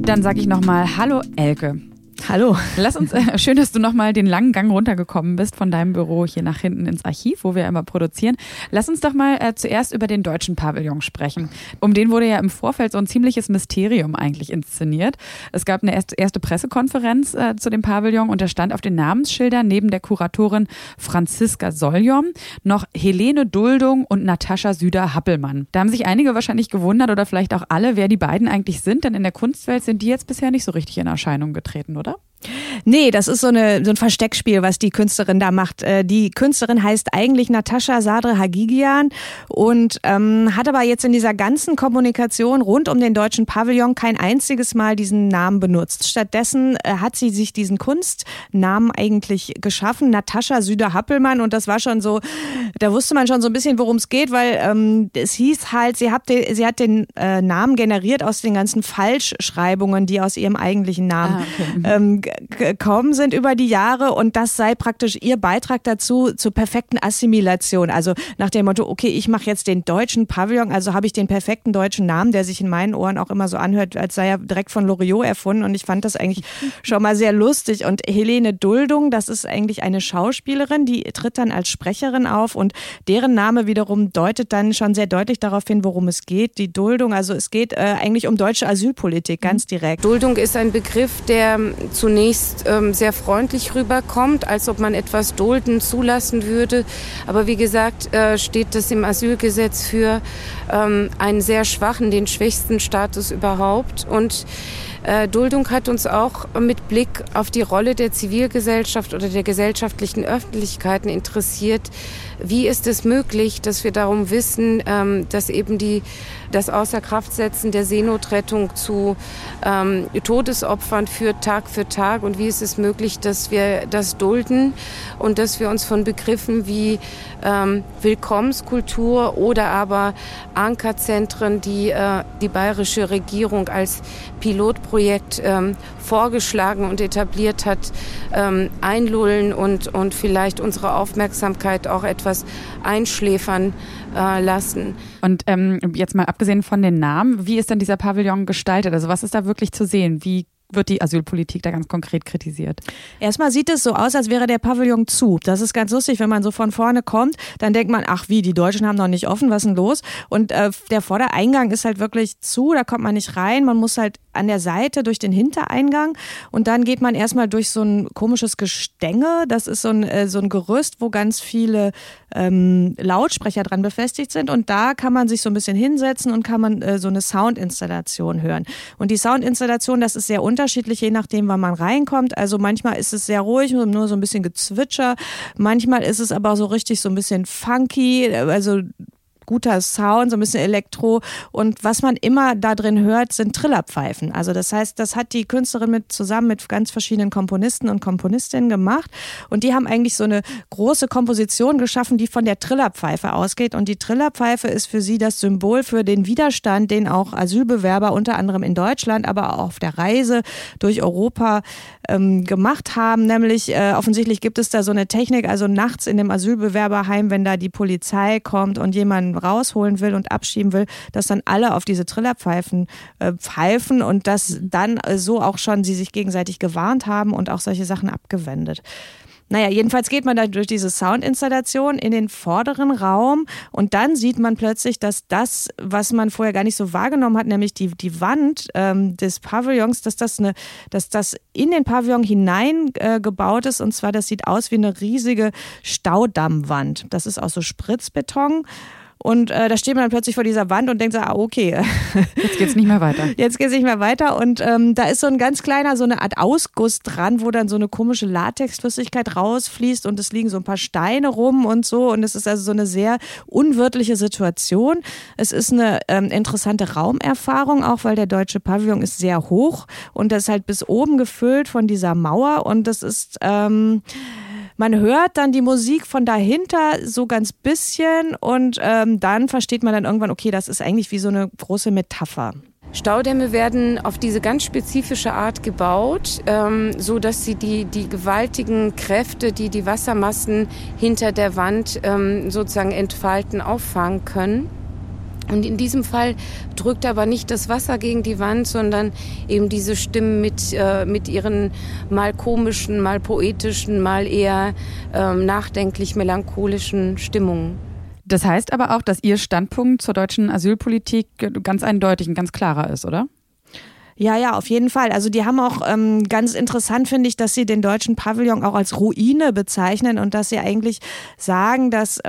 Dann sage ich nochmal Hallo Elke. Hallo. Lass uns, schön, dass du nochmal den langen Gang runtergekommen bist von deinem Büro hier nach hinten ins Archiv, wo wir immer produzieren. Lass uns doch mal zuerst über den deutschen Pavillon sprechen. Um den wurde ja im Vorfeld so ein ziemliches Mysterium eigentlich inszeniert. Es gab eine erste Pressekonferenz zu dem Pavillon und da stand auf den Namensschildern neben der Kuratorin Franziska Soljom noch Helene Duldung und Natascha Süder-Happelmann. Da haben sich einige wahrscheinlich gewundert oder vielleicht auch alle, wer die beiden eigentlich sind, denn in der Kunstwelt sind die jetzt bisher nicht so richtig in Erscheinung getreten, oder? Nee, das ist so ein Versteckspiel, was die Künstlerin da macht. Die Künstlerin heißt eigentlich Natascha Sadre-Hagigian und hat aber jetzt in dieser ganzen Kommunikation rund um den deutschen Pavillon kein einziges Mal diesen Namen benutzt. Stattdessen hat sie sich diesen Kunstnamen eigentlich geschaffen, Natascha Süder-Happelmann, und das war schon so, da wusste man schon so ein bisschen, worum es geht, weil es hieß halt, sie hat den Namen generiert aus den ganzen Falschschreibungen, die aus ihrem eigentlichen Namen gekommen sind über die Jahre, und das sei praktisch ihr Beitrag dazu, zur perfekten Assimilation. Also nach dem Motto, okay, ich mache jetzt den deutschen Pavillon, also habe ich den perfekten deutschen Namen, der sich in meinen Ohren auch immer so anhört, als sei er direkt von Loriot erfunden, und ich fand das eigentlich schon mal sehr lustig. Und Helene Duldung, das ist eigentlich eine Schauspielerin, die tritt dann als Sprecherin auf, und deren Name wiederum deutet dann schon sehr deutlich darauf hin, worum es geht. Die Duldung, also es geht eigentlich um deutsche Asylpolitik, ganz direkt. Duldung ist ein Begriff, der zunächst sehr freundlich rüberkommt, als ob man etwas dulden, zulassen würde. Aber wie gesagt, steht das im Asylgesetz für einen sehr schwachen, den schwächsten Status überhaupt. Und Duldung hat uns auch mit Blick auf die Rolle der Zivilgesellschaft oder der gesellschaftlichen Öffentlichkeiten interessiert. Wie ist es möglich, dass wir darum wissen, dass eben das Außerkraftsetzen der Seenotrettung zu Todesopfern führt, Tag für Tag? Und wie ist es möglich, dass wir das dulden und dass wir uns von Begriffen wie Willkommenskultur oder aber Ankerzentren, die die bayerische Regierung als Pilotprojekt vorgeschlagen und etabliert hat, einlullen und vielleicht unsere Aufmerksamkeit auch etwas einschläfern lassen. Und jetzt mal abgesehen von den Namen, wie ist denn dieser Pavillon gestaltet? Also was ist da wirklich zu sehen? Wie wird die Asylpolitik da ganz konkret kritisiert? Erstmal sieht es so aus, als wäre der Pavillon zu. Das ist ganz lustig, wenn man so von vorne kommt, dann denkt man, ach wie, die Deutschen haben noch nicht offen, was ist denn los? Und der Vordereingang ist halt wirklich zu, da kommt man nicht rein, man muss halt an der Seite durch den Hintereingang, und dann geht man erstmal durch so ein komisches Gestänge, das ist so ein Gerüst, wo ganz viele Lautsprecher dran befestigt sind, und da kann man sich so ein bisschen hinsetzen und kann man so eine Soundinstallation hören. Und die Soundinstallation, das ist sehr unterschiedlich, je nachdem, wann man reinkommt. Also manchmal ist es sehr ruhig, nur so ein bisschen Gezwitscher. Manchmal ist es aber so richtig so ein bisschen funky, also guter Sound, so ein bisschen Elektro, und was man immer da drin hört, sind Trillerpfeifen. Also das heißt, das hat die Künstlerin zusammen mit ganz verschiedenen Komponisten und Komponistinnen gemacht, und die haben eigentlich so eine große Komposition geschaffen, die von der Trillerpfeife ausgeht, und die Trillerpfeife ist für sie das Symbol für den Widerstand, den auch Asylbewerber unter anderem in Deutschland, aber auch auf der Reise durch Europa gemacht haben, nämlich offensichtlich gibt es da so eine Technik, also nachts in dem Asylbewerberheim, wenn da die Polizei kommt und jemanden rausholen will und abschieben will, dass dann alle auf diese Trillerpfeifen pfeifen, und dass dann so auch schon sie sich gegenseitig gewarnt haben und auch solche Sachen abgewendet. Naja, jedenfalls geht man da durch diese Soundinstallation in den vorderen Raum, und dann sieht man plötzlich, dass das, was man vorher gar nicht so wahrgenommen hat, nämlich die Wand des Pavillons, dass das in den Pavillon hineingebaut ist, und zwar das sieht aus wie eine riesige Staudammwand. Das ist aus so Spritzbeton. Und da steht man dann plötzlich vor dieser Wand und denkt so, okay. Jetzt geht's nicht mehr weiter. Jetzt geht's nicht mehr weiter. Und da ist so ein ganz kleiner, so eine Art Ausguss dran, wo dann so eine komische Latexflüssigkeit rausfließt, und es liegen so ein paar Steine rum und so. Und es ist also so eine sehr unwirtliche Situation. Es ist eine interessante Raumerfahrung, auch weil der deutsche Pavillon ist sehr hoch, und das ist halt bis oben gefüllt von dieser Mauer, und das ist man hört dann die Musik von dahinter so ganz bisschen, und dann versteht man dann irgendwann, okay, das ist eigentlich wie so eine große Metapher. Staudämme werden auf diese ganz spezifische Art gebaut, so dass sie die gewaltigen Kräfte, die die Wassermassen hinter der Wand sozusagen entfalten, auffangen können. Und in diesem Fall drückt aber nicht das Wasser gegen die Wand, sondern eben diese Stimmen mit ihren mal komischen, mal poetischen, mal eher nachdenklich melancholischen Stimmungen. Das heißt aber auch, dass Ihr Standpunkt zur deutschen Asylpolitik ganz eindeutig und ganz klarer ist, oder? Ja, auf jeden Fall. Also die haben auch ganz interessant, finde ich, dass sie den deutschen Pavillon auch als Ruine bezeichnen und dass sie eigentlich sagen, dass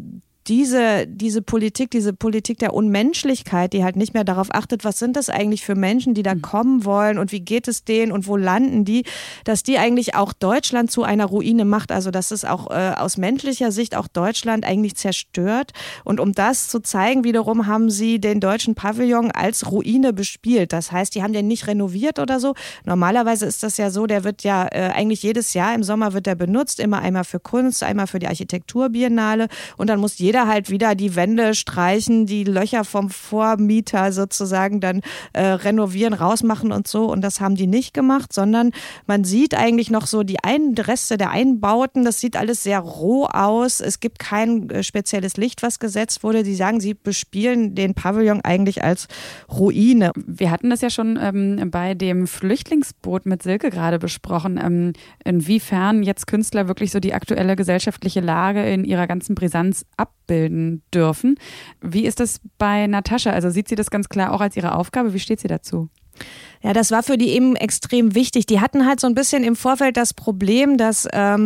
diese Politik der Unmenschlichkeit, die halt nicht mehr darauf achtet, was sind das eigentlich für Menschen, die da kommen wollen und wie geht es denen und wo landen die, dass die eigentlich auch Deutschland zu einer Ruine macht. Also dass es auch aus menschlicher Sicht auch Deutschland eigentlich zerstört. Und um das zu zeigen, wiederum haben sie den deutschen Pavillon als Ruine bespielt. Das heißt, die haben den nicht renoviert oder so. Normalerweise ist das ja so, der wird ja eigentlich jedes Jahr im Sommer wird der benutzt, immer einmal für Kunst, einmal für die Architekturbiennale und dann muss jeder halt wieder die Wände streichen, die Löcher vom Vormieter sozusagen dann renovieren, rausmachen und so. Und das haben die nicht gemacht, sondern man sieht eigentlich noch so die Reste der Einbauten. Das sieht alles sehr roh aus. Es gibt kein spezielles Licht, was gesetzt wurde. Die sagen, sie bespielen den Pavillon eigentlich als Ruine. Wir hatten das ja schon bei dem Flüchtlingsboot mit Silke gerade besprochen, inwiefern jetzt Künstler wirklich so die aktuelle gesellschaftliche Lage in ihrer ganzen Brisanz abbilden dürfen. Wie ist das bei Natascha? Also sieht sie das ganz klar auch als ihre Aufgabe? Wie steht sie dazu? Ja, das war für die eben extrem wichtig. Die hatten halt so ein bisschen im Vorfeld das Problem, dass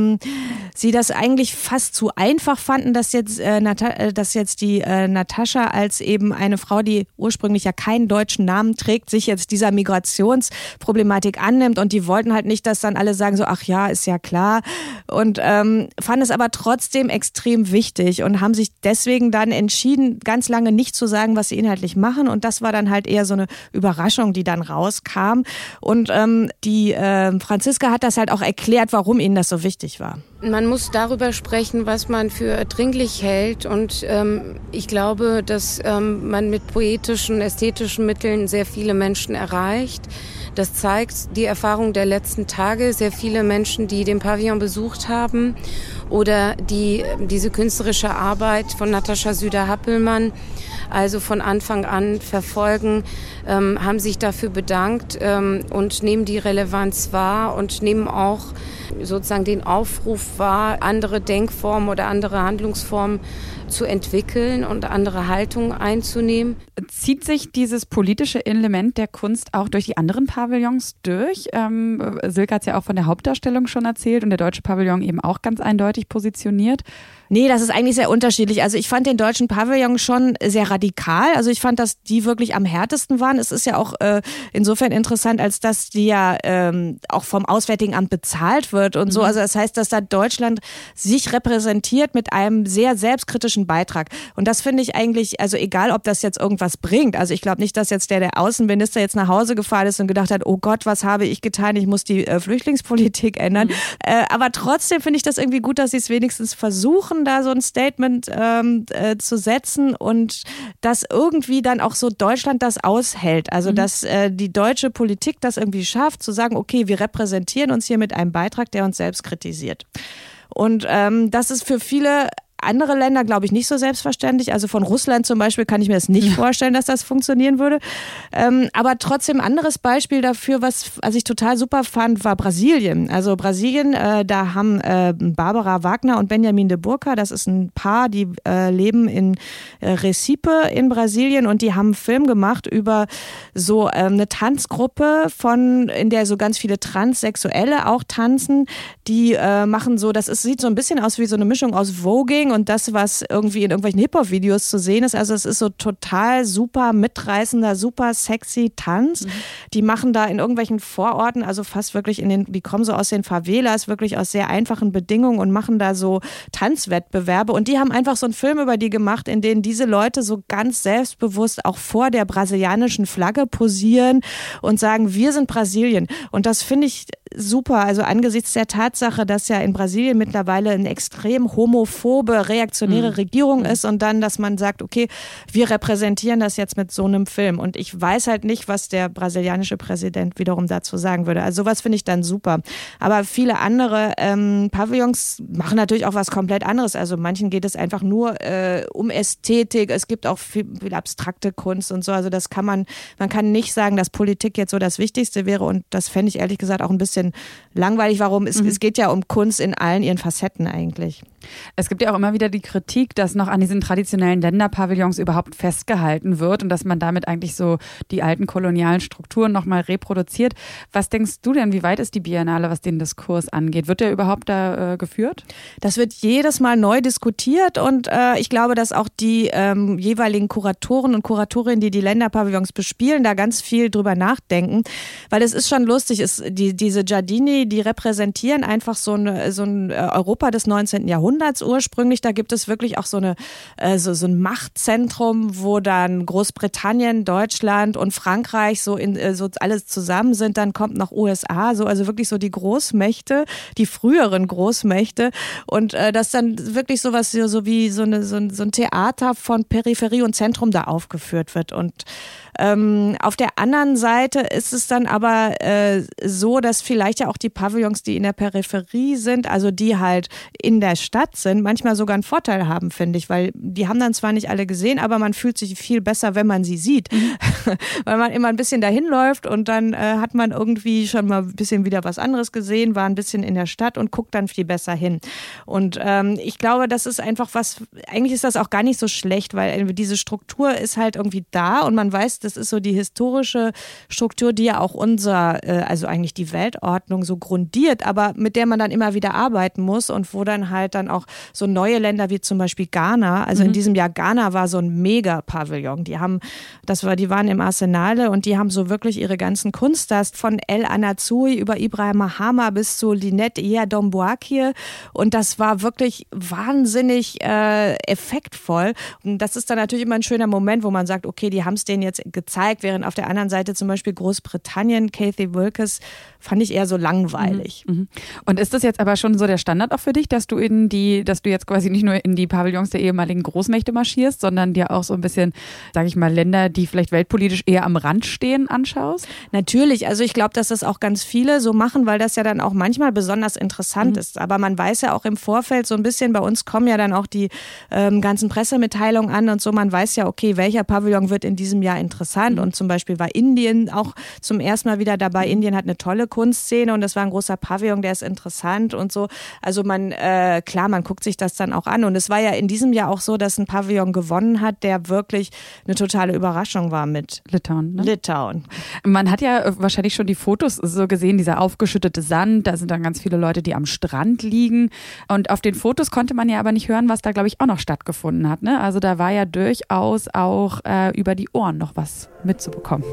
sie das eigentlich fast zu einfach fanden, dass jetzt die Natascha als eben eine Frau, die ursprünglich ja keinen deutschen Namen trägt, sich jetzt dieser Migrationsproblematik annimmt und die wollten halt nicht, dass dann alle sagen so, ach ja, ist ja klar und fanden es aber trotzdem extrem wichtig und haben sich deswegen dann entschieden, ganz lange nicht zu sagen, was sie inhaltlich machen und das war dann halt eher so eine Überraschung, die dann rauskam und die Franziska hat das halt auch erklärt, warum ihnen das so wichtig war. Man muss darüber sprechen, was man für dringlich hält und ich glaube, dass man mit poetischen, ästhetischen Mitteln sehr viele Menschen erreicht. Das zeigt die Erfahrung der letzten Tage. Sehr viele Menschen, die den Pavillon besucht haben oder die diese künstlerische Arbeit von Natascha Süder-Happelmann also von Anfang an verfolgen, haben sich dafür bedankt und nehmen die Relevanz wahr und nehmen auch sozusagen den Aufruf wahr, andere Denkformen oder andere Handlungsformen zu entwickeln und andere Haltungen einzunehmen. Zieht sich dieses politische Element der Kunst auch durch die anderen Pavillons durch? Silke hat es ja auch von der Hauptdarstellung schon erzählt und der deutsche Pavillon eben auch ganz eindeutig positioniert. Nee, das ist eigentlich sehr unterschiedlich. Also ich fand den deutschen Pavillon schon sehr radikal. Also ich fand, dass die wirklich am härtesten waren. Es ist ja auch insofern interessant, als dass die ja auch vom Auswärtigen Amt bezahlt wird und so. Also das heißt, dass da Deutschland sich repräsentiert mit einem sehr selbstkritischen Beitrag. Und das finde ich eigentlich, also egal, ob das jetzt irgendwas bringt. Also ich glaube nicht, dass jetzt der Außenminister jetzt nach Hause gefahren ist und gedacht hat, oh Gott, was habe ich getan? Ich muss die Flüchtlingspolitik ändern. Aber trotzdem finde ich das irgendwie gut, dass sie es wenigstens versuchen, da so ein Statement zu setzen und dass irgendwie dann auch so Deutschland das aushält. Also dass die deutsche Politik das irgendwie schafft, zu sagen, okay, wir repräsentieren uns hier mit einem Beitrag, der uns selbst kritisiert. Und das ist für viele andere Länder, glaube ich, nicht so selbstverständlich. Also von Russland zum Beispiel kann ich mir das nicht vorstellen, dass das funktionieren würde. Aber trotzdem ein anderes Beispiel dafür, was ich total super fand, war Brasilien. Also Brasilien, da haben Barbara Wagner und Benjamin de Burca, das ist ein Paar, die leben in Recife in Brasilien und die haben einen Film gemacht über so eine Tanzgruppe in der so ganz viele Transsexuelle auch tanzen. Die machen so, sieht so ein bisschen aus wie so eine Mischung aus Voging und das, was irgendwie in irgendwelchen Hip-Hop-Videos zu sehen ist. Also es ist so total super mitreißender, super sexy Tanz. Die machen da in irgendwelchen Vororten, also fast wirklich die kommen so aus den Favelas, wirklich aus sehr einfachen Bedingungen und machen da so Tanzwettbewerbe. Und die haben einfach so einen Film über die gemacht, in dem diese Leute so ganz selbstbewusst auch vor der brasilianischen Flagge posieren und sagen, wir sind Brasilien. Und das finde ich super. Also angesichts der Tatsache, dass ja in Brasilien mittlerweile eine extrem homophobe, reaktionäre Regierung ist und dann, dass man sagt, okay, wir repräsentieren das jetzt mit so einem Film. Und ich weiß halt nicht, was der brasilianische Präsident wiederum dazu sagen würde. Also sowas finde ich dann super. Aber viele andere Pavillons machen natürlich auch was komplett anderes. Also manchen geht es einfach nur um Ästhetik. Es gibt auch viel abstrakte Kunst und so. Also das man kann nicht sagen, dass Politik jetzt so das Wichtigste wäre. Und das fände ich ehrlich gesagt auch ein bisschen langweilig. Warum? Es geht ja um Kunst in allen ihren Facetten eigentlich. Es gibt ja auch immer wieder die Kritik, dass noch an diesen traditionellen Länderpavillons überhaupt festgehalten wird und dass man damit eigentlich so die alten kolonialen Strukturen nochmal reproduziert. Was denkst du denn, wie weit ist die Biennale, was den Diskurs angeht? Wird der überhaupt da geführt? Das wird jedes Mal neu diskutiert und ich glaube, dass auch die jeweiligen Kuratoren und Kuratorinnen, die die Länderpavillons bespielen, da ganz viel drüber nachdenken, weil es ist schon lustig, diese Giardini, die repräsentieren einfach so ein Europa des 19. Jahrhunderts ursprünglich. Da gibt es wirklich auch so ein Machtzentrum, wo dann Großbritannien, Deutschland und Frankreich so alles zusammen sind. Dann kommt noch USA, also wirklich so die Großmächte, die früheren Großmächte und das dann wirklich sowas so wie so ein Theater von Peripherie und Zentrum da aufgeführt wird und auf der anderen Seite ist es dann aber so, dass vielleicht ja auch die Pavillons, die in der Peripherie sind, also die halt in der Stadt sind, manchmal sogar einen Vorteil haben, finde ich, weil die haben dann zwar nicht alle gesehen, aber man fühlt sich viel besser, wenn man sie sieht, weil man immer ein bisschen dahin läuft und dann hat man irgendwie schon mal ein bisschen wieder was anderes gesehen, war ein bisschen in der Stadt und guckt dann viel besser hin. Und ich glaube, das ist einfach eigentlich ist das auch gar nicht so schlecht, weil diese Struktur ist halt irgendwie da und man weiß, das ist so die historische Struktur, die ja auch also eigentlich die Weltordnung so grundiert, aber mit der man dann immer wieder arbeiten muss und wo dann halt dann auch so neue Länder wie zum Beispiel Ghana, also in diesem Jahr Ghana war so ein Mega-Pavillon. Die waren im Arsenale und die haben so wirklich ihre ganzen Kunststars von El Anatsui über Ibrahim Mahama bis zu Lynette Domboakir und das war wirklich wahnsinnig effektvoll und das ist dann natürlich immer ein schöner Moment, wo man sagt, okay, die haben es denen jetzt gezeigt, während auf der anderen Seite zum Beispiel Großbritannien, Kathy Wilkes, fand ich eher so langweilig. Und ist das jetzt aber schon so der Standard auch für dich, dass du jetzt quasi nicht nur in die Pavillons der ehemaligen Großmächte marschierst, sondern dir auch so ein bisschen, sage ich mal, Länder, die vielleicht weltpolitisch eher am Rand stehen, anschaust? Natürlich, also ich glaube, dass das auch ganz viele so machen, weil das ja dann auch manchmal besonders interessant ist. Aber man weiß ja auch im Vorfeld so ein bisschen, bei uns kommen ja dann auch die ganzen Pressemitteilungen an und so, man weiß ja, okay, welcher Pavillon wird in diesem Jahr interessant und zum Beispiel war Indien auch zum ersten Mal wieder dabei. Indien hat eine tolle Kunstszene und das war ein großer Pavillon, der ist interessant und so. Also man guckt sich das dann auch an und es war ja in diesem Jahr auch so, dass ein Pavillon gewonnen hat, der wirklich eine totale Überraschung war mit Litauen. Ne? Litauen. Man hat ja wahrscheinlich schon die Fotos so gesehen, dieser aufgeschüttete Sand, da sind dann ganz viele Leute, die am Strand liegen und auf den Fotos konnte man ja aber nicht hören, was da glaube ich auch noch stattgefunden hat. Ne? Also da war ja durchaus auch über die Ohren noch was mitzubekommen.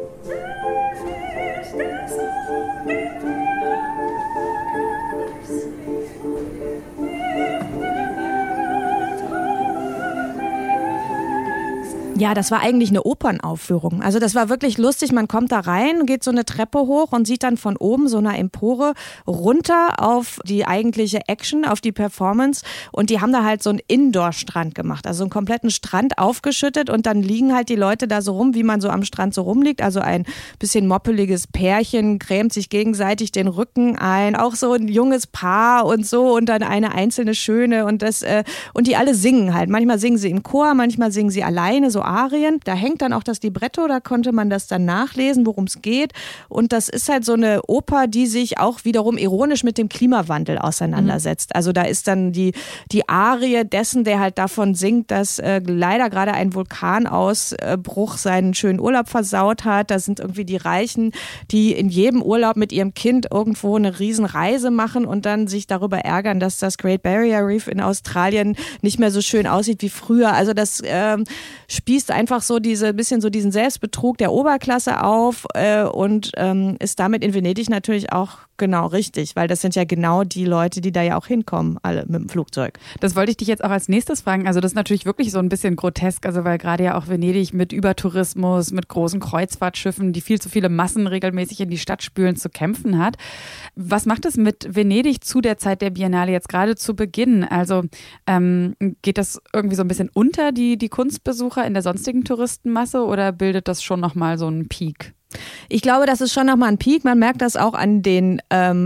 Ja, das war eigentlich eine Opernaufführung. Also das war wirklich lustig. Man kommt da rein, geht so eine Treppe hoch und sieht dann von oben so eine Empore runter auf die eigentliche Action, auf die Performance. Und die haben da halt so einen Indoor-Strand gemacht. Also einen kompletten Strand aufgeschüttet und dann liegen halt die Leute da so rum, wie man so am Strand so rumliegt. Also ein bisschen moppeliges Pärchen grämt sich gegenseitig den Rücken ein. Auch so ein junges Paar und so und dann eine einzelne Schöne und die alle singen halt. Manchmal singen sie im Chor, manchmal singen sie alleine, so Arien. Da hängt dann auch das Libretto, da konnte man das dann nachlesen, worum es geht. Und das ist halt so eine Oper, die sich auch wiederum ironisch mit dem Klimawandel auseinandersetzt. Also da ist dann die Arie dessen, der halt davon singt, dass leider gerade ein Vulkanausbruch seinen schönen Urlaub versaut hat. Da sind irgendwie die Reichen, die in jedem Urlaub mit ihrem Kind irgendwo eine Riesenreise machen und dann sich darüber ärgern, dass das Great Barrier Reef in Australien nicht mehr so schön aussieht wie früher. Also das spießt einfach so diesen Selbstbetrug der Oberklasse auf und ist damit in Venedig natürlich auch Genau, richtig, weil das sind ja genau die Leute, die da ja auch hinkommen, alle mit dem Flugzeug. Das wollte ich dich jetzt auch als nächstes fragen. Also das ist natürlich wirklich so ein bisschen grotesk, also weil gerade ja auch Venedig mit Übertourismus, mit großen Kreuzfahrtschiffen, die viel zu viele Massen regelmäßig in die Stadt spülen, zu kämpfen hat. Was macht es mit Venedig zu der Zeit der Biennale jetzt gerade zu Beginn? Also geht das irgendwie so ein bisschen unter die Kunstbesucher in der sonstigen Touristenmasse oder bildet das schon nochmal so einen Peak? Ich glaube, das ist schon nochmal ein Peak. Man merkt das auch an den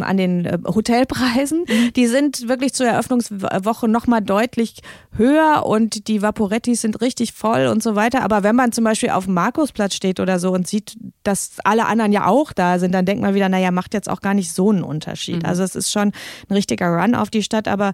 Hotelpreisen. Die sind wirklich zur Eröffnungswoche nochmal deutlich höher und die Vaporettis sind richtig voll und so weiter. Aber wenn man zum Beispiel auf dem Markusplatz steht oder so und sieht, dass alle anderen ja auch da sind, dann denkt man wieder, naja, macht jetzt auch gar nicht so einen Unterschied. Also es ist schon ein richtiger Run auf die Stadt, aber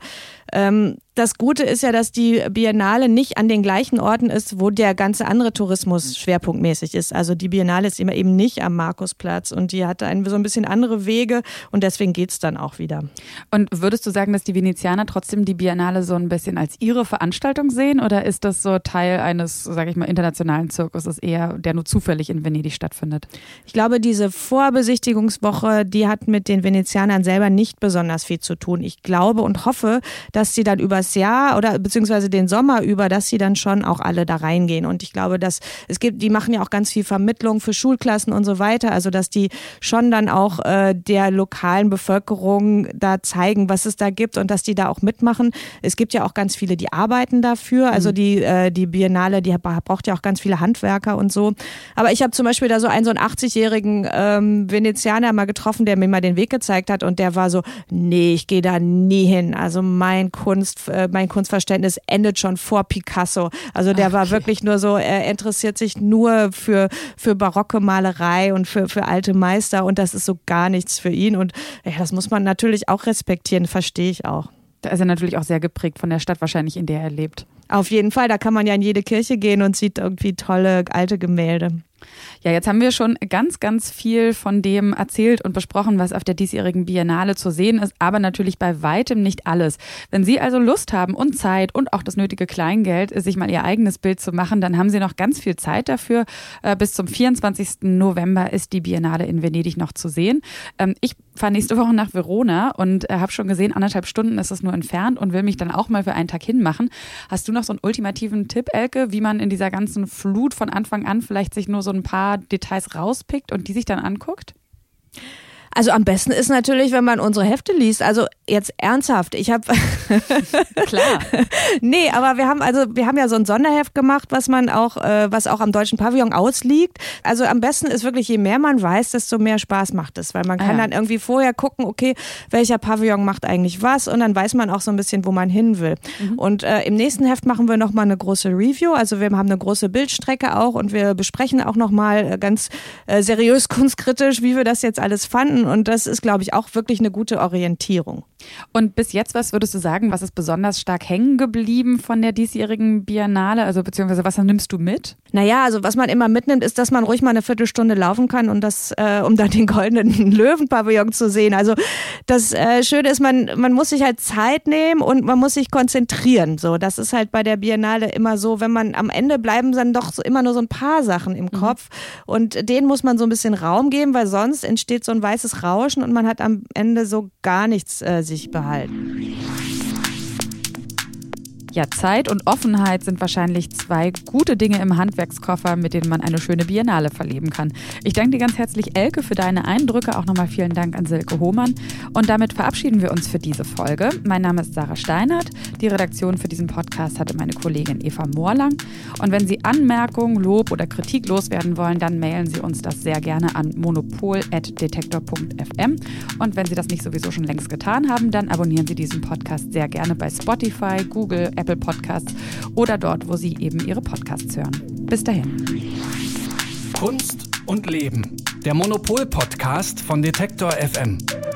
das Gute ist ja, dass die Biennale nicht an den gleichen Orten ist, wo der ganze andere Tourismus schwerpunktmäßig ist. Also die Biennale ist immer eben nicht am Markusplatz und die hat so ein bisschen andere Wege und deswegen geht's dann auch wieder. Und würdest du sagen, dass die Venezianer trotzdem die Biennale so ein bisschen als ihre Veranstaltung sehen oder ist das so Teil eines, sage ich mal, internationalen Zirkuses eher, der nur zufällig in Venedig stattfindet? Ich glaube, diese Vorbesichtigungswoche, die hat mit den Venezianern selber nicht besonders viel zu tun. Ich glaube und hoffe, dass sie dann übers Jahr oder beziehungsweise den Sommer über, dass sie dann schon auch alle da reingehen. Und ich glaube, dass die machen ja auch ganz viel Vermittlung für Schulklassen und so weiter. Also, dass die schon dann auch der lokalen Bevölkerung da zeigen, was es da gibt und dass die da auch mitmachen. Es gibt ja auch ganz viele, die arbeiten dafür. Also die Biennale, die braucht ja auch ganz viele Handwerker und so. Aber ich habe zum Beispiel da so einen 80-jährigen Venezianer mal getroffen, der mir mal den Weg gezeigt hat und der war so, nee, ich gehe da nie hin. Also mein Kunstverständnis endet schon vor Picasso. Also der war wirklich nur so, er interessiert sich nur für barocke Malerei und für alte Meister und das ist so gar nichts für ihn und ja, das muss man natürlich auch respektieren, verstehe ich auch. Da ist er natürlich auch sehr geprägt von der Stadt wahrscheinlich, in der er lebt. Auf jeden Fall, da kann man ja in jede Kirche gehen und sieht irgendwie tolle alte Gemälde. Ja, jetzt haben wir schon ganz, ganz viel von dem erzählt und besprochen, was auf der diesjährigen Biennale zu sehen ist, aber natürlich bei weitem nicht alles. Wenn Sie also Lust haben und Zeit und auch das nötige Kleingeld, sich mal Ihr eigenes Bild zu machen, dann haben Sie noch ganz viel Zeit dafür. Bis zum 24. November ist die Biennale in Venedig noch zu sehen. Ich fahre nächste Woche nach Verona und habe schon gesehen, 1,5 Stunden ist es nur entfernt und will mich dann auch mal für einen Tag hinmachen. Hast du noch so einen ultimativen Tipp, Elke, wie man in dieser ganzen Flut von Anfang an vielleicht sich nur so ein paar Details rauspickt und die sich dann anguckt? Also am besten ist natürlich, wenn man unsere Hefte liest. Also jetzt ernsthaft, ich habe Klar. Nee, aber wir haben ja so ein Sonderheft gemacht, was auch am Deutschen Pavillon ausliegt. Also am besten ist wirklich, je mehr man weiß, desto mehr Spaß macht es, weil man kann dann irgendwie vorher gucken, okay, welcher Pavillon macht eigentlich was und dann weiß man auch so ein bisschen, wo man hin will. Und im nächsten Heft machen wir nochmal eine große Review, also wir haben eine große Bildstrecke auch und wir besprechen auch nochmal ganz seriös kunstkritisch, wie wir das jetzt alles fanden. Und das ist, glaube ich, auch wirklich eine gute Orientierung. Und bis jetzt, was würdest du sagen, was ist besonders stark hängen geblieben von der diesjährigen Biennale? Also beziehungsweise was nimmst du mit? Naja, also was man immer mitnimmt, ist, dass man ruhig mal eine Viertelstunde laufen kann und um dann den goldenen Löwenpavillon zu sehen. Also das Schöne ist, man muss sich halt Zeit nehmen und man muss sich konzentrieren. So, das ist halt bei der Biennale immer so, wenn man am Ende bleiben dann doch so immer nur so ein paar Sachen im Kopf und denen muss man so ein bisschen Raum geben, weil sonst entsteht so ein weißes Rauschen und man hat am Ende so gar nichts sich behalten. Ja, Zeit und Offenheit sind wahrscheinlich 2 gute Dinge im Handwerkskoffer, mit denen man eine schöne Biennale verleben kann. Ich danke dir ganz herzlich, Elke, für deine Eindrücke. Auch nochmal vielen Dank an Silke Hohmann. Und damit verabschieden wir uns für diese Folge. Mein Name ist Sarah Steinert. Die Redaktion für diesen Podcast hatte meine Kollegin Eva Moorlang. Und wenn Sie Anmerkungen, Lob oder Kritik loswerden wollen, dann mailen Sie uns das sehr gerne an monopol@detektor.fm. Und wenn Sie das nicht sowieso schon längst getan haben, dann abonnieren Sie diesen Podcast sehr gerne bei Spotify, Google, Apple Podcasts oder dort, wo Sie eben Ihre Podcasts hören. Bis dahin. Kunst und Leben. Der Monopol-Podcast von Detektor FM.